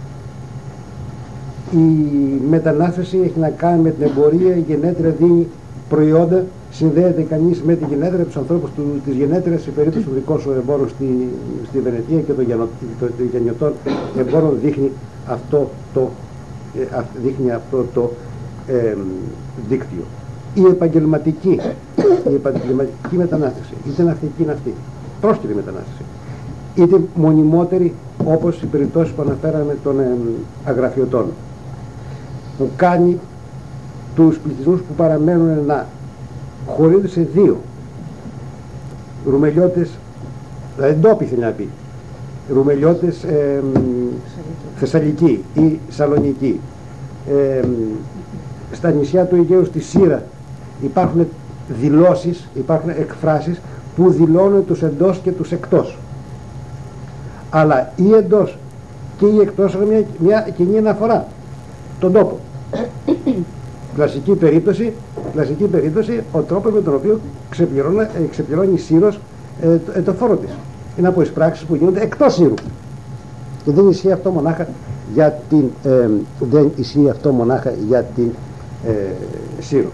η μετανάστευση έχει να κάνει με την εμπορία, η γενέτειρα δίνει προϊόντα, συνδέεται κανείς με τη γενέτειρα, τους ανθρώπους του, της γενέτειρας, σε περίπτωση του δικών σου εμπόρου στη, στη Βενετία και των το, το, γενιωτών εμπόρων δείχνει αυτό το, ε, δείχνει αυτό το ε, δίκτυο. Η επαγγελματική, η επαγγελματική μετανάστευση, είτε είναι αυτή είτε είναι αυτή, πρόσκαιρη μετανάστευση, είτε μονιμότερη, όπως οι περιπτώσεις που αναφέραμε των ε, αγραφιωτών, που κάνει τους πληθυσμούς που παραμένουν να χωρίζονται σε δύο ρουμελιώτες, δηλαδή ντόπιοι θέλει να πει, ρουμελιώτες ε, Θεσσαλικοί ή Σαλονικοί. Ε, στα νησιά του Αιγαίου, στη Σύρα, υπάρχουν δηλώσεις, υπάρχουν εκφράσεις που δηλώνουν τους εντός και τους εκτός. Αλλά ή εντός και ή εκτός έχουν μια, μια κοινή αναφορά, τον τόπο. Κλασική περίπτωση, κλασική περίπτωση, ο τρόπος με τον οποίο ξεπληρώνει, ε, ξεπληρώνει η Σύρος ε, το, ε, το φόρο της. Είναι από τις πράξεις που γίνονται εκτός Σύρου. Και δεν ισχύει αυτό μονάχα για την, ε, δεν ισχύει αυτό μονάχα για την ε, Σύρο.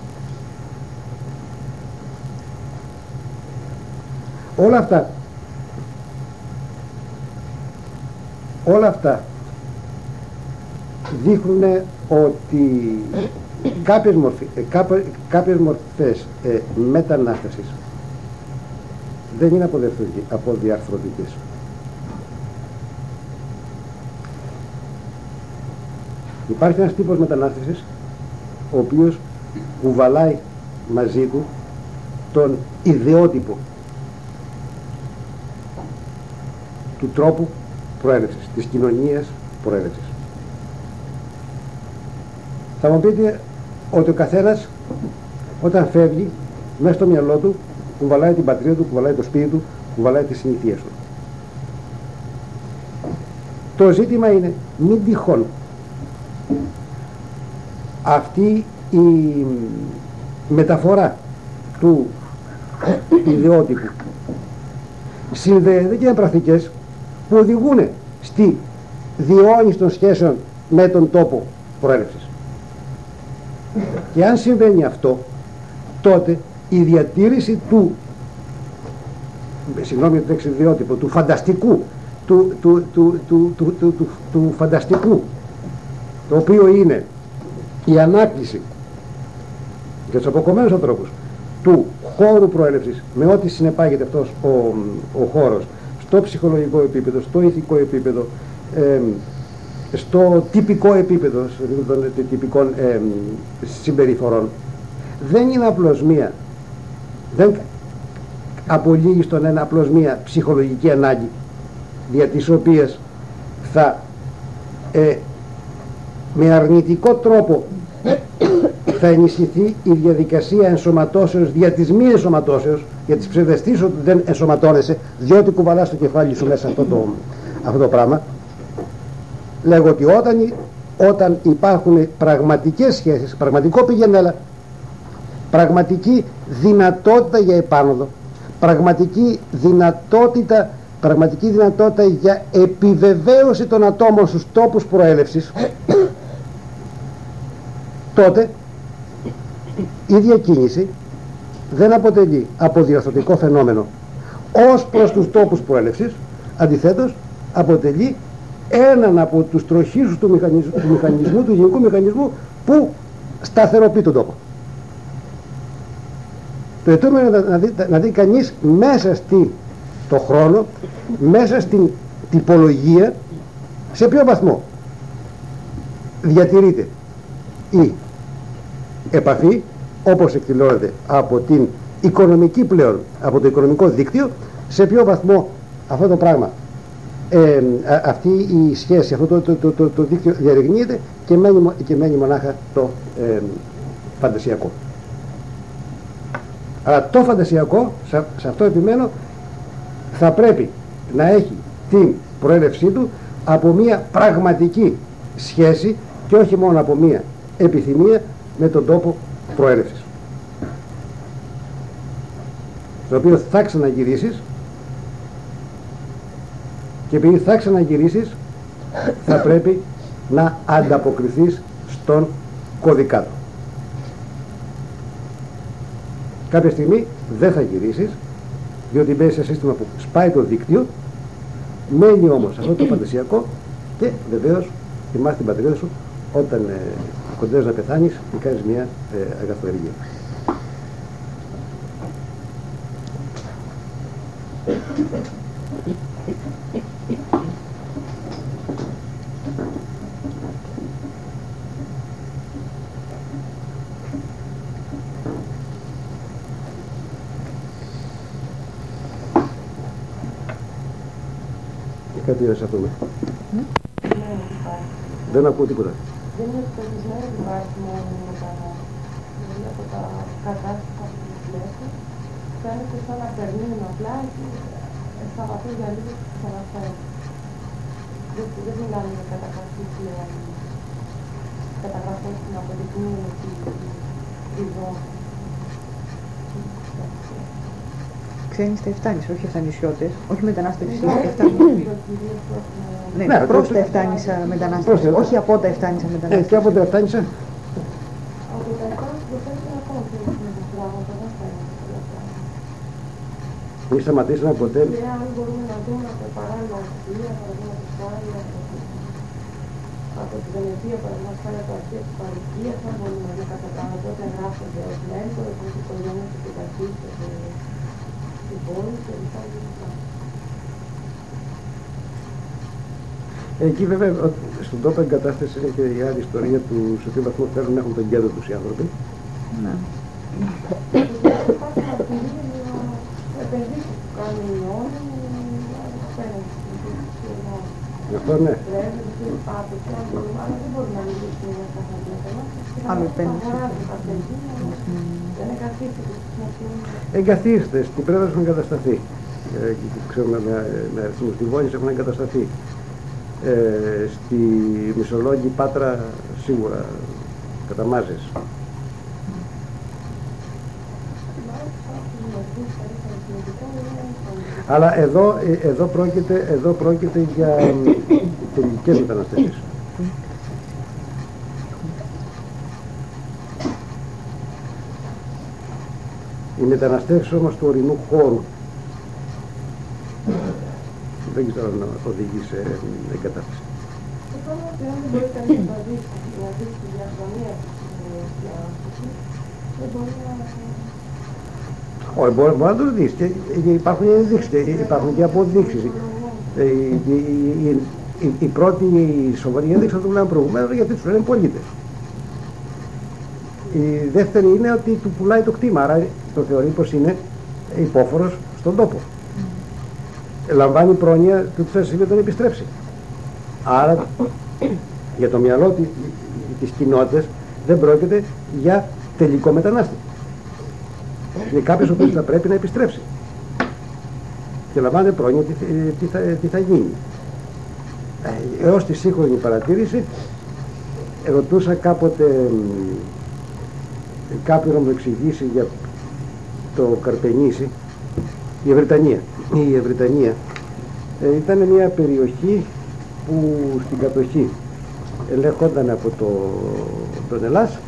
Όλα αυτά, όλα αυτά δείχνουν ότι κάποιες, μορφή, κάποιες, κάποιες μορφές ε, μετανάστευσης δεν είναι αποδιαρθρωτικές. Υπάρχει ένας τύπος μετανάστευσης ο οποίος κουβαλάει μαζί του τον ιδεότυπο του τρόπου προέλευσης, της κοινωνίας προέλευσης. Θα μου πείτε ότι ο καθένας όταν φεύγει μέσα στο μυαλό του κουβαλάει την πατρίδα του, κουβαλάει το σπίτι του, κουβαλάει τις συνήθειες του. Το ζήτημα είναι μην τυχόν αυτή η μεταφορά του ιδεότυπου συνδέεται και με πρακτικές που οδηγούν στη διαιώνιση των σχέσεων με τον τόπο προέλευσης. Και αν συμβαίνει αυτό, τότε η διατήρηση του, συγγνώμη το εξιδιότυπο, του φανταστικού, του, του, του, του, του, του, του, του φανταστικού, το οποίο είναι η ανάκληση για τους αποκομμένους ανθρώπους του χώρου προέλευσης με ό,τι συνεπάγεται αυτός ο, ο χώρος στο ψυχολογικό επίπεδο, στο ηθικό επίπεδο, ε, στο τυπικό επίπεδο των τυπικών ε, συμπεριφορών, δεν είναι απλώς μία, δεν απολύγει στον ένα απλώς μία ψυχολογική ανάγκη δια της οποίας θα ε, με αρνητικό τρόπο θα ενισχυθεί η διαδικασία ενσωματώσεως δια της μη ενσωματώσεως, για τις ψευδεστήσεις ότι δεν ενσωματώνεσαι διότι κουβαλάς στο κεφάλι σου μέσα αυτό το, αυτό το πράγμα. Λέγω ότι όταν, όταν υπάρχουν πραγματικές σχέσεις, πραγματικό πηγενέλα, πραγματική δυνατότητα για επάνωδο, πραγματική δυνατότητα, πραγματική δυνατότητα για επιβεβαίωση των ατόμων στους τόπους προέλευσης, τότε η διακίνηση δεν αποτελεί αποδιορθωτικό φαινόμενο ως προς τους τόπους προέλευσης, αντιθέτως αποτελεί έναν από τους τροχίσους του μηχανισμού, του μηχανισμού, του γενικού μηχανισμού που σταθεροποιεί τον τόπο. Το αιτούμενο είναι να δει, να δει κανείς μέσα στη, το χρόνο, μέσα στην τυπολογία, σε ποιο βαθμό διατηρείται η επαφή όπως εκδηλώνεται από την οικονομική πλέον, από το οικονομικό δίκτυο, σε ποιο βαθμό αυτό το πράγμα, ε, αυτή η σχέση, αυτό το, το, το, το, το δίκτυο διαρριγνύεται και μένει, και μένει μονάχα το ε, φαντασιακό. Αλλά το φαντασιακό, σε, σε αυτό επιμένω, θα πρέπει να έχει την προέλευσή του από μια πραγματική σχέση και όχι μόνο από μια επιθυμία με τον τόπο προέλευσης, στο οποίο θα ξαναγυρίσεις, και επειδή θα ξαναγυρίσεις θα πρέπει να ανταποκριθείς στον κωδικά του. Κάποια στιγμή δεν θα γυρίσεις, διότι μπαίνεις σε σύστημα που σπάει το δίκτυο, μένει όμως αυτό το φαντασιακό και βεβαίως θυμάσαι την πατρίδα σου όταν ε, κοντεύεις να πεθάνεις και κάνεις μια ε, αγαθοεργία. Κάτι να σας πούμε. Δεν ακούω τίποτα. Δεν είναι πεπισμένο ότι υπάρχει μόνο μετανάστες. Δηλαδή από τα κατάστοιχα που βλέπω, φαίνεται σαν να περνούν απλά και σταματούν για λίγο και ξαναφέρουν. Δεν μιλάμε για καταγραφές πλέον. Καταγραφές που να αποδεικνύουν τη ζώνη. Ξένοι στα Εφτάνης, όχι Εφτανισιώτες, όχι μετανάστευση, Εφτάνης. Ναι, Ναι, προς το- τα Εφτάνησα μετανάστευση, προς τα- όχι από τα Εφτάνησα Ε, μετανάστευση. και από τα φτάνησα. Από τα επάνω που φαίνεται ακόμα πιο εύκολα πράγματα, δεν φαίνεται πολλά πράγματα. Μην σταματήσαμε ποτέ. Και αν μπορούμε να δούμε από παράλληλα στοιχεία, παραδείγματος χάρη, από τη Βενετία, παραδείγματος χάρη, από αρχαία της παροικίας, αν μπορούμε να δούμε κάποια πράγματα, τότε γράφονται ως λέγκο, ως οικογένειες και κατοίκες στην πόλη και λοιπά και λοιπά. Εκεί βέβαια στον τόπο εγκατάσταση είναι και η άλλη ιστορία του σε τι βαθμό θέλουν να έχουν τον κέντρο τους οι άνθρωποι. Ναι. Γι' αυτό ναι. Άλλο επένδυση. Εγκαθίστε, στην Πρέβα έχουν εγκατασταθεί. Ε, ξέρουμε με, με αριθμούς. Στη Βόνης έχουν εγκατασταθεί. Ε, στη Μισολόγγι, Πάτρα, σίγουρα, κατά μάζες. Αλλά εδώ, εδώ, πρόκειται, εδώ πρόκειται για τελικές μεταναστεύσεις. Οι μεταναστεύσεις όμως του ορεινού χώρου δεν ξέρω να οδηγεί σε εγκατάσταση. Το πρόβλημα είναι ότι δεν μπορεί κανείς να δείξει, να δείξει τη διαχρονία της διάστασης, δεν μπορεί να... Όχι, μπορεί, μπορεί να το δεις. Και υπάρχουν ενδείξεις, υπάρχουν και αποδείξεις. Η, η, η, η, η πρώτη η σοβαρή ένδειξη θα το μιλάμε προηγουμένως γιατί τους λένε πολίτες. Η δεύτερη είναι ότι του πουλάει το κτήμα, άρα το θεωρεί πως είναι υπόφορος στον τόπο. Mm. Λαμβάνει πρόνοια του θέσει να τον επιστρέψει. Άρα για το μυαλό της κοινότητας δεν πρόκειται για τελικό μετανάστη. Είναι κάποιος ο οποίος θα πρέπει να επιστρέψει. Και λαμβάνει πρόνοια τι, τι, θα, τι θα γίνει. Ε, έως τη σύγχρονη παρατήρηση ρωτούσα κάποτε κάποιον να μου εξηγήσει για το Καρπενήσι, η Ευρυτανία. Η Ευρυτανία ε, ήταν μια περιοχή που στην κατοχή ελέγχονταν από το, τον Ελλάς,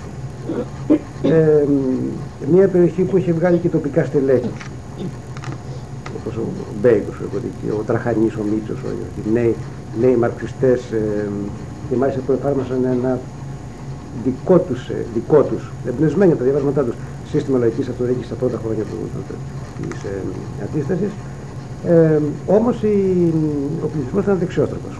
ε, μια περιοχή που είχε βγάλει και τοπικά στελέχη όπως ο Μπέγκος, ο Τραχανής, ο Μίτσος, οι νέοι, νέοι μαρξιστές, ε, και μάλιστα που εφάρμοσαν ένα δικό τους, δικό τους, εμπνευσμένοι από τα διαβάσματά τους, σύστημα λαϊκής αυτοδιοίκησης στα πρώτα χρόνια του, της ε, αντίστασης. Ε, όμως η, ο πληθυσμός ήταν δεξιόστροφος.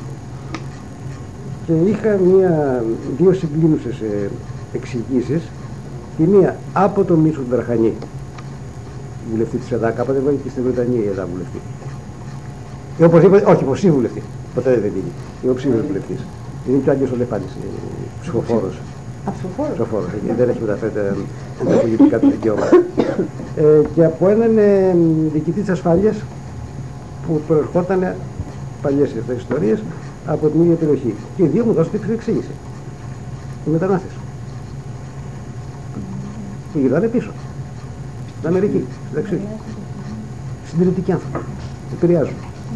Και είχα μία, δύο συγκλίνουσες ε, εξηγήσεις. Τη μία από τον Μίτσο του Τραχανή, βουλευτή της ΕΔΑ, κάποτε βέβαια και στην Βρετανία η ΕΔΑ βουλευτή. Ή οπωσδήποτε, όχι, υποψήφιος βουλευτή. Ποτέ δεν είναι. Υποψήφιος βουλευτής. Είναι και ο Άγγελος ο Λεφάντης, ψηφοφόρος. Α, ψηφοφόρος. Ψηφοφόρος, δεν έχει μεταφέρει τα πολιτικά του δικαιώματα. Ε, και από έναν ε, διοικητή της ασφάλειας που προερχόταν παλιές αυτές ιστορίες από την ίδια περιοχή. Και οι δύο μου δώσαν την εξήγηση. Οι μετανάστες. Και γυρνάνε πίσω. Στην Αμερική, στην Ταξίδη. Συντηρητικοί άνθρωποι. Επηρεάζουν.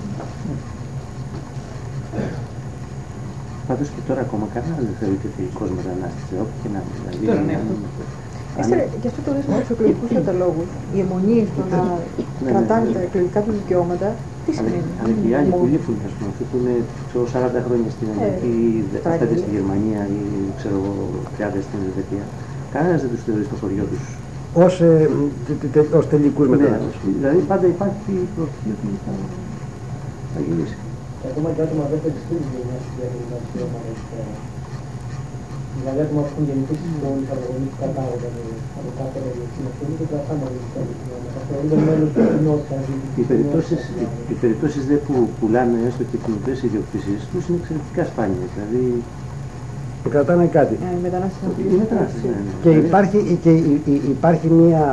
Πάντως και τώρα ακόμα κανένα δεν θεωρείται τελικός μετανάστης, όπου και να δηλαδή. Ύστερα, και αυτό το δείχνει στους εκλογικούς καταλόγους, η αιμονή στο να κρατάνε τα εκλογικά του δικαιώματα, τι σημαίνει? Αλλά και οι άλλοι που λείπουν, ας πούμε, αυτοί που είναι σαράντα χρόνια στην Αμερική, πέντε στη Γερμανία ή ξέρω εγώ τριάντα στην Ελβετία, κανένας δεν τους θεωρεί στο χωριό τους ως, ε, τε, τε, ως τελικούς μετανάστες. Δηλαδή πάντα υπάρχει η προοπτική ότι θα, θα γυρίσει. Ακόμα και άτομα δεύτερης τρίτης γενιάς που έχουν τα δικαιώματα εκεί πέρα. Δηλαδή άτομα που έχουν γεννηθεί στις πόλεις, απογονείς που κατάγονταν από κάθε religion, αυτοί δεν κρατάνε religion δικαιώματα. Θεωρούνται μέλος της κοινότητας. Οι περιπτώσεις, οι, οι περιπτώσεις δε που πουλάνε έστω και κοινωτές ιδιοκτήσεις τους είναι εξαιρετικά σπάνιες. Δηλαδή Και κρατάνε κάτι. Ε, οι μετανάστες. οι μετανάστες, ναι, ναι. Και υπάρχει, και υπάρχει μια,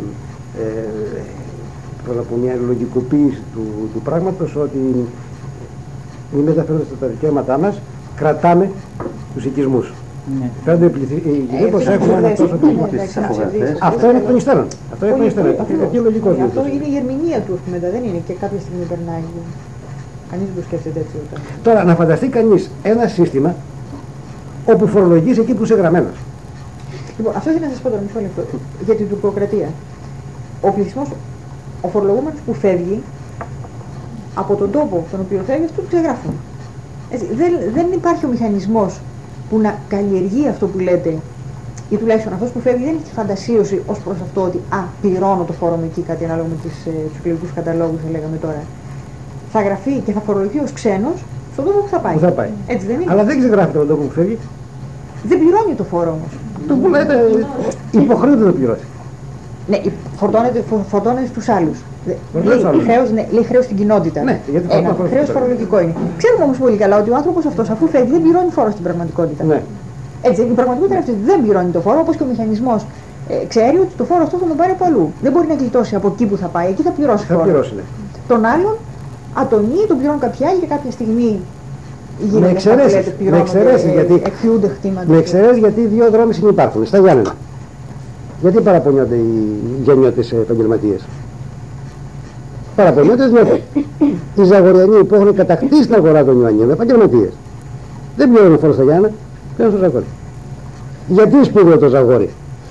ε, μια λογικοποίηση του, του πράγματος ότι μη μεταφέροντας τα δικαιώματά μας, κρατάμε τους οικισμούς. Ναι. Φαίνονται οι γυναίκες έχουν ένα τόσο πληγή. Αυτό είναι εκ των υστέρων. Αυτό είναι εκ των υστέρων. Είναι λογικό. Αυτό είναι η ερμηνεία του, μετά δεν είναι και κάποια στιγμή περνάει. Κανείς δεν το σκέφτεται έτσι όταν. Τώρα, να φανταστεί κανείς ένα σύστημα όπου φορολογείς εκεί που είσαι γραμμένος. Λοιπόν, αυτό ήθελα να σας πω τώρα μισό λεπτό. Για την τουρκοκρατία. Ο πληθυσμός, ο φορολογούμενος που φεύγει από τον τόπο στον οποίο φεύγει, αυτό το ξεγράφουν. Έτσι, δεν, δεν υπάρχει ο μηχανισμός που να καλλιεργεί αυτό που λέτε, ή τουλάχιστον αυτός που φεύγει δεν έχει φαντασίωση ως προς αυτό ότι α, πληρώνω το φόρο μου εκεί, κάτι ανάλογα με τις, ε, τους εκλογικούς καταλόγους, θα λέγαμε τώρα. Θα γραφεί και θα φορολογηθεί ως ξένος, στον τόπο που θα πάει. Που θα πάει. Έτσι δεν είναι? Αλλά δεν ξεγράφεται τον τόπο που φεύγει. Δεν πληρώνει το φόρο όμως. Το που λέτε, υποχρεούται να το πληρώσει. Ναι, φορτώνεται, φο- φορτώνεται στους άλλους. Φορτώνεται Λέει στους άλλους. χρέος, ναι, λέει χρέος στην κοινότητα. Ναι, γιατί Ένα, φορτώνεται χρέος φορολογικό. φορολογικό είναι. Ξέρουμε όμως πολύ καλά ότι ο άνθρωπος αυτός αφού φεύγει δεν πληρώνει φόρο στην πραγματικότητα. Ναι. Έτσι, η πραγματικότητα είναι αυτή. Δεν πληρώνει το φόρο, όπως και ο μηχανισμός ε, ξέρει ότι το φόρο αυτό θα τον πάρει από αλλού. Δεν μπορεί να γλιτώσει από εκεί που θα πάει, εκεί θα πληρώσει Θα φόρο. πληρώσει, ναι. Τον άλλον ατονεί, τον πληρώνουν κάποιοι άλλοι και κάποια στιγμή Με εξαιρέσεις, με εξαιρέσεις, γιατί, εκχυούνται χτήματα. με εξαιρέσεις γιατί δύο δρόμοι συνυπάρχουν, στα Γιάννενα. Γιατί παραπονιόνται οι γεννιώτες επαγγελματίες. Παραπονιόνται διότι οι Ζαγοριανοί που έχουν κατακτήσει την αγορά των Ιωαννίων, επαγγελματίες, δεν πληρώνουν φόρο στα Γιάννενα, πληρώνουν στο Ζαγόρι. Γιατί είναι σπουδαίο το Ζαγόρι?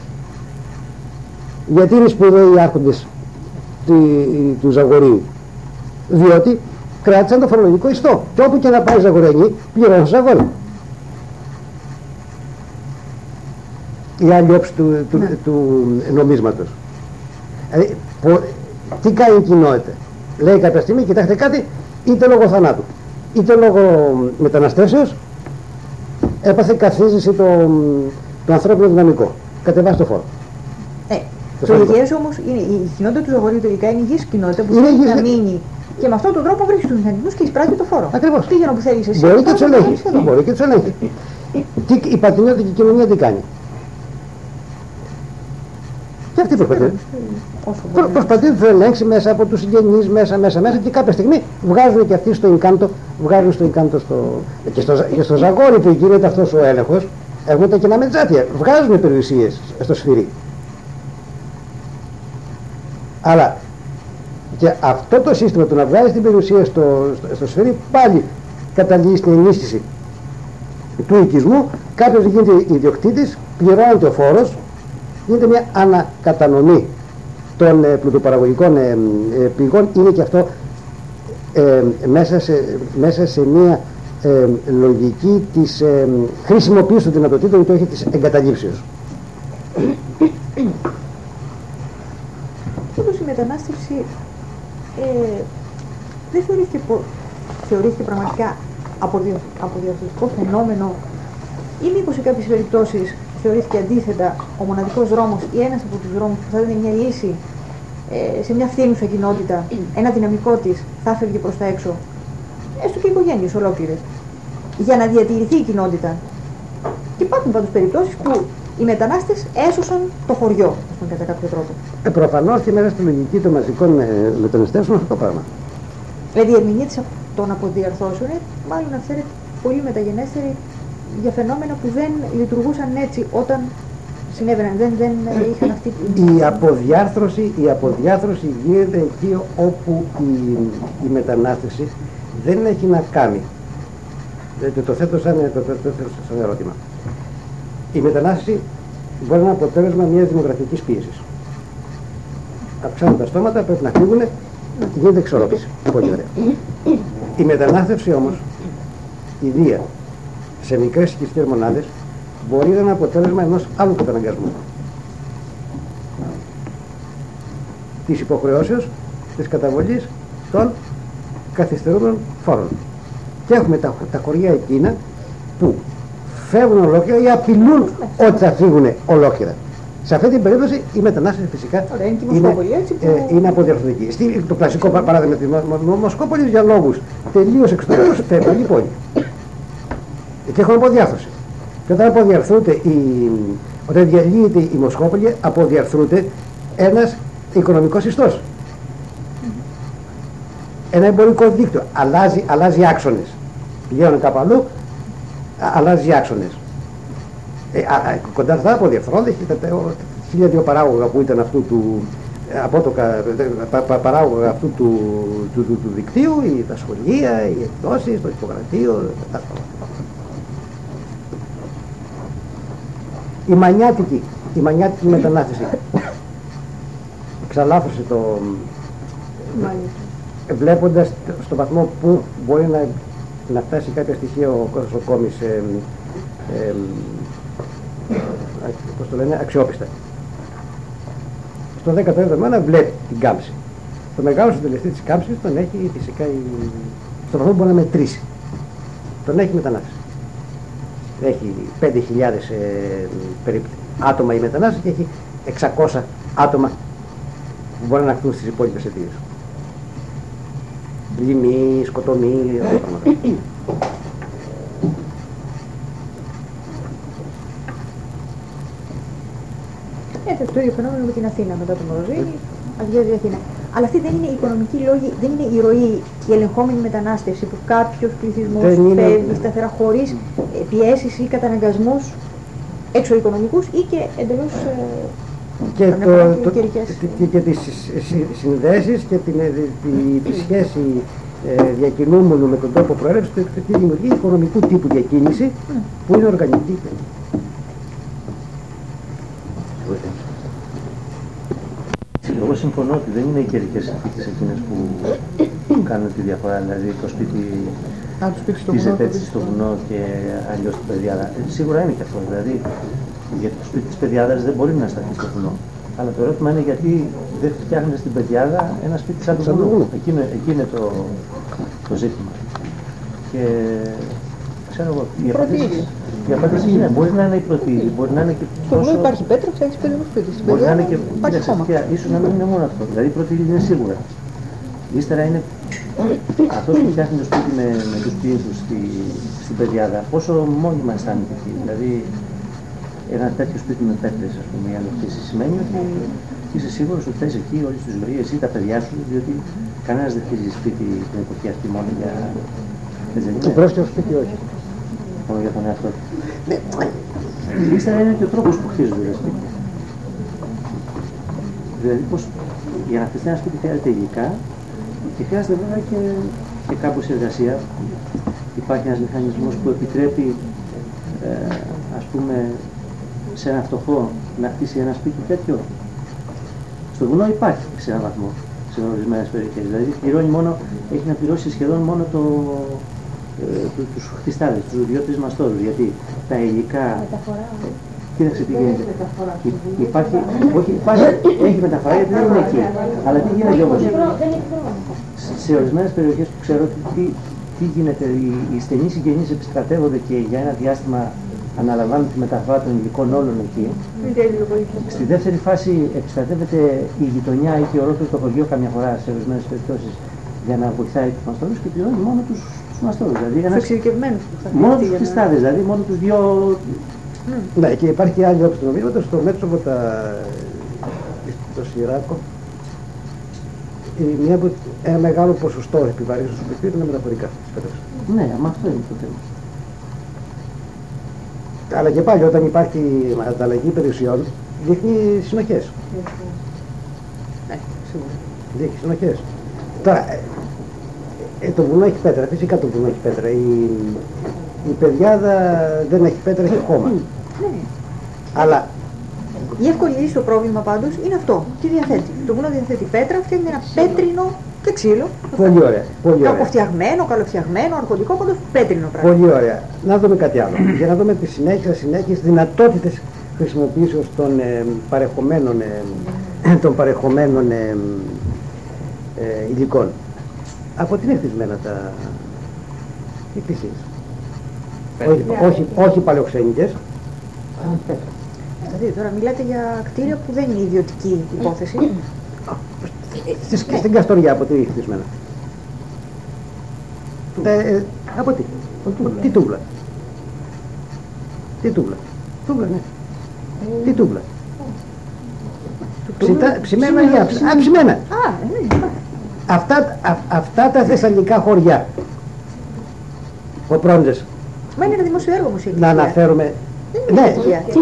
Γιατί είναι σπουδαίοι οι άρχοντες του, του Ζαγορίου? Διότι κράτησαν το φορολογικό ιστό. Και όπου και να πάει Ζαγοριανοί, πληρώνουν στο Ζαγόρι. Η άλλη όψη του, του, Ναι. του, του νομίσματος. Δηλαδή, πο, τι κάνει η κοινότητα? Λέει κάποια στιγμή, κοιτάξτε κάτι, είτε λόγω θανάτου, είτε λόγω μεταναστεύσεως, έπαθε καθίζηση το, το ανθρώπινο δυναμικό. Κατεβάσει το φόρο. Ναι. Το Το σώμα. υγιές όμως είναι η κοινότητα του Ζαγορίου τελικά είναι υγιής κοινότητα που Είναι θέλει υγιής, να ναι. μείνει και με αυτόν τον τρόπο βρίσκει τους μηχανισμούς και εισπράττει το φόρο. Ακριβώς. Πήγαινε όπου θέλεις εσύ. Μπορεί και αυτό τους θα ελέγχει. κάνεις εδώ. Μπορεί και τους ελέγχει. Τι, η πατρινιώτικη κοινωνία τι κάνει? Και αυτή προσπαθεί. Όσο Προ, μπορεί. προσπαθεί να το ελέγξει μέσα από τους συγγενείς, μέσα, μέσα, μέσα και κάποια στιγμή βγάζουν και αυτοί στο Ινκάντο, βγάζουν στο Ινκάντο στο, και, στο, και στο Ζαγόρι που γίνεται αυτός ο έλεγχος, έχουν τα κοινά μετζάτια, βγάζουν περιουσίες στο σφυρί. Αλλά και αυτό το σύστημα του να βγάζει την περιουσία στο, στο, στο σφυρί πάλι καταλήγει στην ενίσχυση του οικισμού, κάποιος γίνεται ιδιοκτήτης, πληρώνεται ο φόρος, γίνεται μια ανακατανομή των ε, πλουτοπαραγωγικών ε, ε, πηγών, είναι και αυτό ε, μέσα, σε, μέσα σε μια ε, λογική της ε, χρησιμοποίησης των δυνατοτήτων και όχι της εγκαταλείψεως. Πάντως η μετανάστευση ε, δεν θεωρήθηκε, πο- θεωρήθηκε πραγματικά αποδιο, αποδιορθωτικό φαινόμενο ή μήπως σε κάποιες περιπτώσεις θεωρήθηκε αντίθετα ο μοναδικός δρόμος ή ένας από τους δρόμους που θα δίνει μια λύση ε, σε μια φθήνουσα κοινότητα, ένα δυναμικό της θα έφευγε προς τα έξω, έστω και οικογένειες ολόκληρες, για να διατηρηθεί η κοινότητα. Και υπάρχουν πάντως περιπτώσεις που οι μετανάστες έσωσαν το χωριό, ας πούμε, κατά κάποιο τρόπο. Ε, προφανώς και μέσα στη λογική των μαζικών ε, μεταναστεύσεων αυτό το πράγμα. Δηλαδή η ερμηνεία της των αποδιαρθώσεων είναι μάλλον να ξέρετε πολύ μεταγενέστερη για φαινόμενα που δεν λειτουργούσαν έτσι όταν συνέβαιναν, δεν, δεν είχαν αυτή την... Η αποδιάρθρωση, η αποδιάρθρωση γίνεται εκεί όπου η, η μετανάστευση δεν έχει να κάνει. Ε, Το, το θέτω σαν, το, το, το, το, σαν ερώτημα. Η μετανάστευση μπορεί να είναι αποτέλεσμα μιας δημογραφικής πίεσης. Αυξάνουν τα στόματα, πρέπει να φύγουν, γίνεται εξορρόπηση. Πολύ ωραία. Η μετανάστευση όμως, η βία, σε μικρές οικιστικές μονάδες, μπορεί να είναι αποτέλεσμα ενός άλλου καταναγκασμού. Της υποχρεώσεως, της καταβολής των καθυστερούμενων φόρων. Και έχουμε τα, τα χωριά εκείνα που φεύγουν ολόκληρα ή απειλούν ότι θα φύγουν ολόκληρα. Σε αυτή την περίπτωση η μετανάστευση φυσικά Ωραία, είναι και η είναι, Μοσκόπολη, έτσι, που... ε, είναι αποδιαρθρωτική. Στη, το κλασικό πα- παράδειγμα της Μο- Μο- Μοσκόπολης για λόγους τελείως εξωτερικούς φεύγει η πόλη. Και έχουν αποδιάρθρωση. Και όταν αποδιαρθρούνται η, όταν διαλύεται η Μοσκόπολη, αποδιαρθρούνται ένας οικονομικός ιστός. Ένα εμπορικό δίκτυο. Αλλάζει, αλλάζει άξονες. Πηγαίνουν κάπου αλλού, α- αλλάζει άξονες. Ε, α, α, κοντά αυτά αποδιαρθρώνται και τα, τα, χίλια δύο παράγωγα που ήταν αυτού του ε, απότοκα, ε, πα, πα, παράγωγα αυτού του, του, του, του δικτύου, η, τα σχολεία, οι εκδόσεις, το υπογραφείο, τα αυτά. Η μανιάτικη, η μανιάτικη μετανάστευση εξαλάφρωσε το, βλέποντας στο βαθμό που μπορεί να, να φτάσει κάποια στοιχεία ο Κώσος ε, ε, πώς το λένε, αξιόπιστα. Στο δέκατο έβδομο αιώνα βλέπει την κάμψη. Το μεγάλο συντελεστή της κάμψης τον έχει φυσικά η... στο βαθμό που μπορεί να μετρήσει. τον έχει μετανάστες. Έχει πέντε χιλιάδες ε, περίπου άτομα οι μετανάστες και έχει εξακόσια άτομα που μπορεί να αναχθούν στις υπόλοιπες αιτίες. Λοιμοί, σκοτωμοί, αυτά τα πράγματα. Έτσι, το ίδιο φαινόμενο με την Αθήνα μετά τον Μοροζίνη, αδειάζει η Αθήνα. Αλλά αυτή δεν είναι η οικονομική λόγη, δεν είναι η ροή, η ελεγχόμενη μετανάστευση που κάποιος πληθυσμός φεύγει σταθερά χωρίς πιέσεις ή καταναγκασμούς εξωοικονομικούς ή και εντελώς ε, και, το, το, και, και τις συνδέσεις και την, τη, τη σχέση ε, διακινούμενου με τον τόπο προέλευσης τη δημιουργεί οικονομικού τύπου διακίνηση mm. που είναι οργανική. Εγώ συμφωνώ ότι δεν είναι οι καιρικές συνθήκες εκείνες που κάνουν τη διαφορά, δηλαδή το σπίτι της επέτησης στο βουνό και αλλιώς την πεδιάδα. Σίγουρα είναι και αυτό, δηλαδή γιατί το σπίτι της πεδιάδας δεν μπορεί να σταθεί στο βουνό. Αλλά το ερώτημα είναι γιατί δεν φτιάχνετε στην πεδιάδα ένα σπίτι σαν το βουνό. Εκείνο, εκεί είναι το, το ζήτημα. Και ξέρω εγώ, η απάντηση, η απάντηση είναι, μπορεί να είναι η πρώτη, μπορεί να είναι και τόσο... Στο βουνό υπάρχει πέτρα, έχεις πέντε σπίτι. Στην μπορεί να είναι και υπάρχει χώμα. Ίσως να μην είναι μόνο αυτό, δηλαδή η πρώτη είναι σίγουρα. Ύστερα είναι αυτός που φτιάχνει το σπίτι με, με τους πίεσους στη, στην πεδιάδα, πόσο μόνιμα αισθάνεται εκεί. Δηλαδή ένα τέτοιο σπίτι με πέτρες, ας πούμε, για να χτίσει σημαίνει ότι είσαι σίγουρος ότι θες εκεί όλη τη ζωή, εσύ τα παιδιά σου, διότι κανένας δεν χτίζει σπίτι την εποχή αυτή μόνο για... Το πρόσφατο σπίτι όχι. Μόνο για τον εαυτό του. Ύστερα είναι και ο τρόπος που χτίζονται τα σπίτια. Δηλαδή πως για να χτιστεί ένα σπίτι χρειάζεται υλικά και χρειάζεται βέβαια και, και κάπως εργασία. Υπάρχει ένας μηχανισμός που επιτρέπει ε, ας πούμε σε ένα φτωχό να χτίσει ένα σπίτι τέτοιο. Στο βουνό υπάρχει σε έναν βαθμό, σε ορισμένες περιοχές. Δηλαδή πληρώνει μόνο, έχει να πληρώσει σχεδόν μόνο το, ε, του, τους χτιστάδες, τους δύο-τρεις μαστόρους. Γιατί τα υλικά... Μεταφορά. Κοίταξε τι γίνεται. Υπάρχει, όχι, υπάρχει, έχει μεταφορά γιατί δεν είναι εκεί. Αλλά τι γίνεται όμως. Σε ορισμένες περιοχές που ξέρω τι, τι γίνεται, οι, οι στενοί συγγενείς επιστρατεύονται και για ένα διάστημα αναλαμβάνουν τη μεταφορά των υλικών όλων εκεί. Στη δεύτερη φάση επιστρατεύεται η γειτονιά ή και ολόκληρο το χωριό καμιά φορά σε ορισμένες περιπτώσεις για να βοηθάει τους μαστόρους και πληρώνει μόνο τους, τους μαστόρους. Δηλαδή ένας, μόνο τους χτιστάδες, δηλαδή μόνο τους δύο... Mm. Ναι, και υπάρχει και άλλη όψη του νομίσματος, στο μέτωπο τα... το Σιράκο. Μια, ένα μεγάλο ποσοστό επιβαρύνσεων του σπιτιού είναι μεταφορικά. Ναι, μα αυτό είναι το θέμα. Αλλά και πάλι όταν υπάρχει ανταλλαγή περιουσιών, δείχνει συνοχές. Ναι, σίγουρα. Δείχνει συνοχές. Τώρα, ε, ε, το βουνό έχει πέτρα, φυσικά το βουνό έχει πέτρα. Η, η πεδιάδα δεν έχει πέτρα, έχει χώμα. Ναι. Αλλά... Η εύκολη λύση στο πρόβλημα πάντως είναι αυτό. Τι διαθέτει. Το βουνό διαθέτει πέτρα, φτιάχνει ένα πέτρινο και ξύλο. Πολύ ωραία. Πολύ ωραία. Κακοφτιαγμένο, καλοφτιαγμένο, αρχοντικό, πάντως πέτρινο πράγμα. Πολύ ωραία. Να δούμε κάτι άλλο. Για να δούμε τη συνέχεια, συνέχεια, δυνατότητες χρησιμοποιήσεως των ε, παρεχομένων, ε, των παρεχομένων ε, ε, υλικών. Από τι είναι χτισμένα τα εκκλησίες. Όχι, όχι, όχι παλαιοξενικές. Δηλαδή τώρα μιλάτε για κτίρια που δεν είναι ιδιωτική υπόθεση. Στην Καστοριά από τι είναι χτισμένα. Ε, από τι. Τι τούβλα. Τι τούβλα. Τούβλα, ναι. Τι τούβλα. Ψημένα ή άψα. Α, ψημένα. Αυτά, α, αυτά τα θεσσαλικά χωριά. Ο Πρόντες. Μα είναι ένα δημόσιο έργο όμως η εκκλησία. Να αναφέρουμε. Ναι.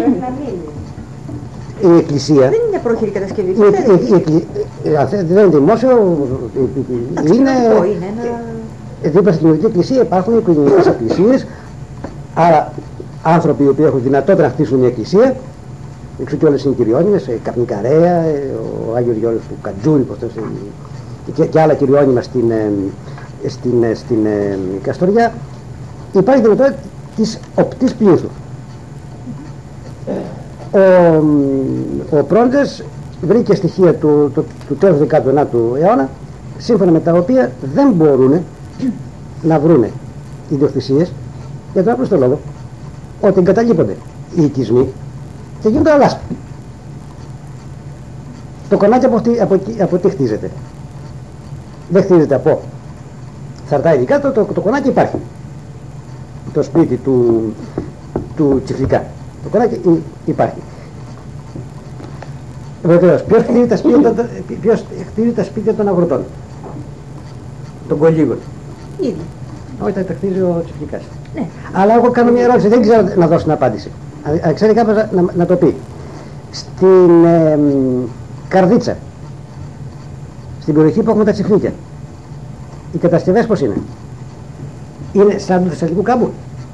Η εκκλησία. Δεν είναι μια πρόχειρη κατασκευή. Δεν είναι δημόσιο. Είναι. Δίπλα στην κοινωνική εκκλησία υπάρχουν οικογενειακές εκκλησίες. Άρα άνθρωποι οι οποίοι έχουν δυνατότητα να χτίσουν μια εκκλησία. Έξω και όλες είναι κυριώνυμες, Καπνικαρέα, ο Άγιος Γιώργος του Κατζούρη και, και άλλα κυριώνυμα στην, στην, στην Καστοριά. Υπάρχει δυνατότητα της οπτής πλήθου. Ο, ο Πρόντες βρήκε στοιχεία του, του, του τέλους του δεκαενάτου αιώνα, σύμφωνα με τα οποία δεν μπορούν να βρούνε ιδιοκτησίες Για τον απλούστο λόγο ότι εγκαταλείπονται οι οικισμοί και γίνονται αλάσποι. Το κονάκι από, από, από τι χτίζεται? Δεν χτίζεται από σαρτά ειδικά, το, το, το κονάκι υπάρχει. Το σπίτι του, του Τσιφλικά. Το κονάκι υπάρχει. Βεβαίως, ποιος χτίζει τα σπίτια, ποιος χτίζει τα σπίτια των αγροτών? Των κολύγων. Ήδη. Όχι, τα χτίζει ο Τσιφλικάς. Ναι. Αλλά εγώ κάνω μια ερώτηση, δεν ξέρω να δώσω την απάντηση. Αν ξέρει κάποιος να, να, να το πει. Στην ε, Καρδίτσα, στην περιοχή που έχουμε τα Τσιφλίκια, οι κατασκευές πώς είναι? Είναι σαν του Θεσσαλικού κάμπου?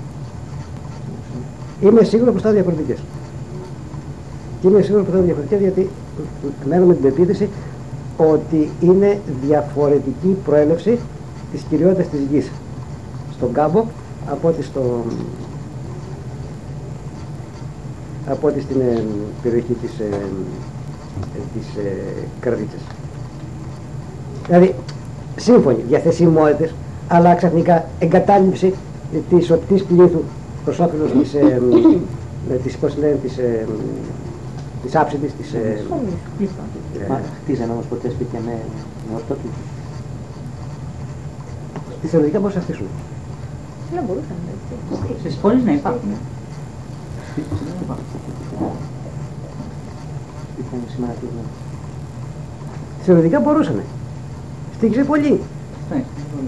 Είμαι σίγουρο πως θα είναι διαφορετικές. Και είμαι σίγουρο πως θα είναι διαφορετικές γιατί μένω με την πεποίθηση ότι είναι διαφορετική προέλευση της κυριότητας της γης στον κάμπο από ότι, στο, από ότι στην ε, περιοχή της, ε, της ε, Καρδίτσας. Δηλαδή, σύμφωνοι διαθεσιμότητες, αλλά ξαφνικά εγκατάλειψη της οπτής πλήθου προς όφελος της, ε, ε, της, πώς λένε, της, ε, της άψητης, της... Ε, Μα χτίζανε όμως ποτέ σπίτια με, με ορτόπληθους? Θεωρητικά μπορούσαν να χτίσουν. Δεν μπορούσαν. Στις πόλεις να υπάρχουν. Σπίτια δεν υπάρχουν. Σπίτια είναι σήμερα κλεισμένα. Θεωρητικά μπορούσαν. Στήχησε πολύ. Ναι.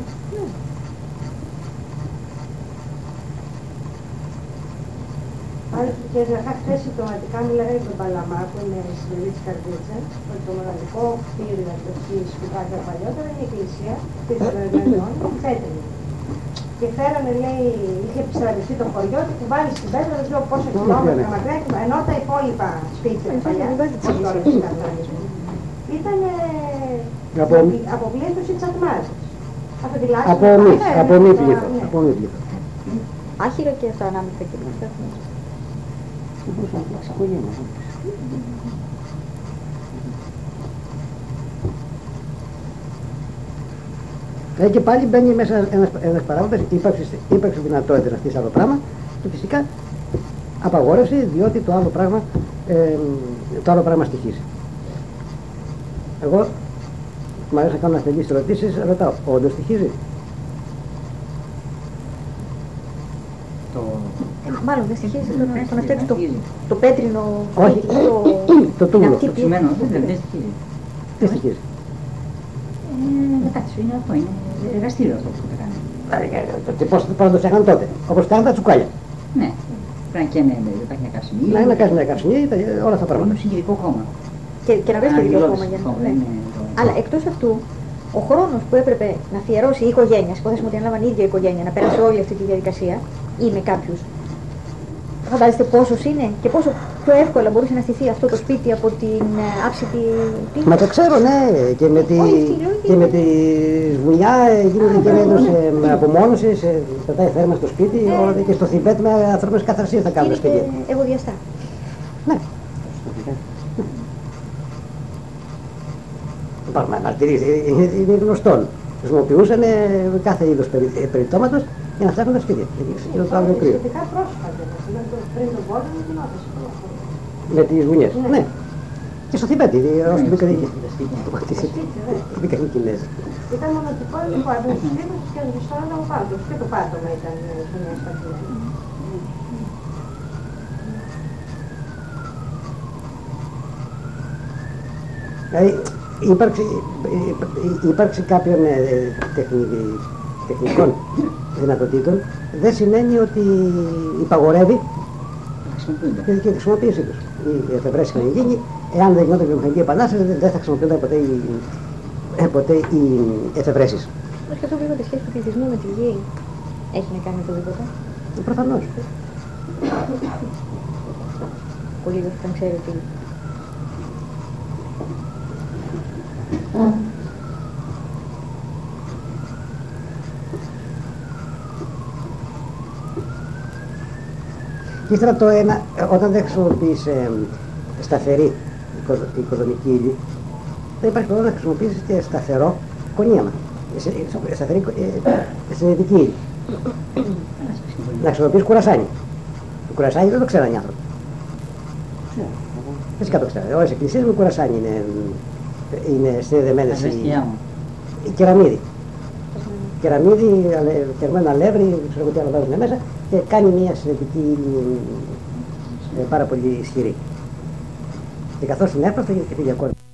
Άλλωστε, και χθες συμπτωματικά μίλαγα για τον Παλαμά που είναι στην περιοχή της Καρδίτσας, ότι το μοναδικό κτίριο εκεί σπιτάκια παλιότερα είναι η εκκλησία της Βερολίνων, η πέτρινη. Και φέρανε, λέει, είχε επιστρατευτεί το χωριό και του βάλει στην πέτρα, δεν ξέρω πόσα χιλιόμετρα μακριά, ενώ τα υπόλοιπα σπίτια παλιά, όχι τώρα στις Καρδίτσες, ήταν από πλήθος ή τσατμάς. Από μη, από μη πλήθος. Άχυρα και αυτά ανάμεσα και αυτά. Δεν μπορούσα να φτιάξει οικογένεια. Ε, και πάλι μπαίνει μέσα ένας, ένας παράγοντας, ύπαρξη δυνατότητα να χτίσει άλλο πράγμα και φυσικά απαγόρευση διότι το άλλο πράγμα, ε, το άλλο πράγμα στοιχίζει. Εγώ μου αρέσει να κάνω ασθενείς ερωτήσεις, ρωτάω, όντως στοιχίζει? Το... Ε, μάλλον δεν στοιχίζει το να φτιάξει το, το πέτρινο Όχι, το, το τούβλο. Το ψημένο δεν στοιχίζει. Τι στοιχίζει? Εντάξει, είναι αυτό, είναι εργαστήριο αυτό που θα κάνει. Πώς θα το φτιάχναν τότε, όπως φτιάχναν τα τσουκάλια. Ναι, πρέπει να καίνε, υπάρχει μια καυσιμία. Να είναι κάνει μια καυσιμία, όλα αυτά τα πράγματα. Είναι συγκεκριτικό χώμα. Και, και να βρει το ίδιο χώμα για να ναι. Αλλά εκτός αυτού, ο χρόνος που έπρεπε να αφιερώσει η οικογένεια, υποθέσουμε ότι ανέλαβαν η ίδια η οικογένεια, να περάσει όλη αυτή τη διαδικασία ή με κάποιους. Φαντάζεστε πόσος είναι και πόσο πιο εύκολα μπορούσε να στηθεί αυτό το σπίτι από την άψητη πλήθος. Μα το ξέρω, ναι, και με τη, και με τη βουνιά γίνεται και ένα είδος ε, απομόνωσης, ε, πετάει θέρμα στο σπίτι, όλα, και στο Θιβέτ με ανθρώπινες καθαρσίες θα κάνουν σπίτι. Είναι ευωδιαστά. Ναι. Υπάρχουν μαρτυρίες, είναι γνωστόν. Χρησιμοποιούσαν κάθε είδος περιττώματος για να φτιάχνουν τα σπίτια. Είναι το άλλο κρύο. Σχετικά πρόσφατα, πριν τον πόλεμο γινόταν. Με τις βουνιές. Ναι. Και στο Θιβέτ, όσο μπήκαν εκεί. Μπήκαν οι Κινέζοι. Ήταν μονοτικό που άδουν στους τύπους και στο άλλο πάντως. Και το πάτωμα ήταν βουνιά σπαθημένη. Δηλαδή, ύπαρξη, ύπαρξη κάποιων ε, τεχνη, τεχνικών δυνατοτήτων δεν σημαίνει ότι υπαγορεύει και η χρησιμοποίησή τους. Οι εφευρέσεις είχαν γίνει, εάν δεν γινόταν βιομηχανική επανάσταση δεν θα χρησιμοποιούνταν ποτέ οι, ε, ποτέ οι εφευρέσεις. Όμως και αυτό που είπατε σχέση του πληθυσμού με τη γη έχει να κάνει με το τίποτα. Προφανώς. Ο λίγος όταν ξέρει ότι Και ύστερα το ένα, όταν δεν χρησιμοποιείς ε, σταθερή οικοδομική ύλη, δεν υπάρχει πρόβλημα να χρησιμοποιήσεις και σταθερό κονίαμα, σταθερή ε, συνειδητική ύλη. να χρησιμοποιείς κουρασάνι. Το κουρασάνι δεν το ξέρανε οι άνθρωποι. Φυσικά το ξέρανε. Όλες οι εκκλησίες με κουρασάνι είναι, είναι συνδεδεμένες. Η κεραμίδη. Κεραμίδι, κερμένο αλεύρι, ξέρω τι άλλο βάζουν μέσα και κάνει μια συνθετική ε, πάρα πολύ ισχυρή. Και καθώς την έπρεπε και πήγε ακόμα.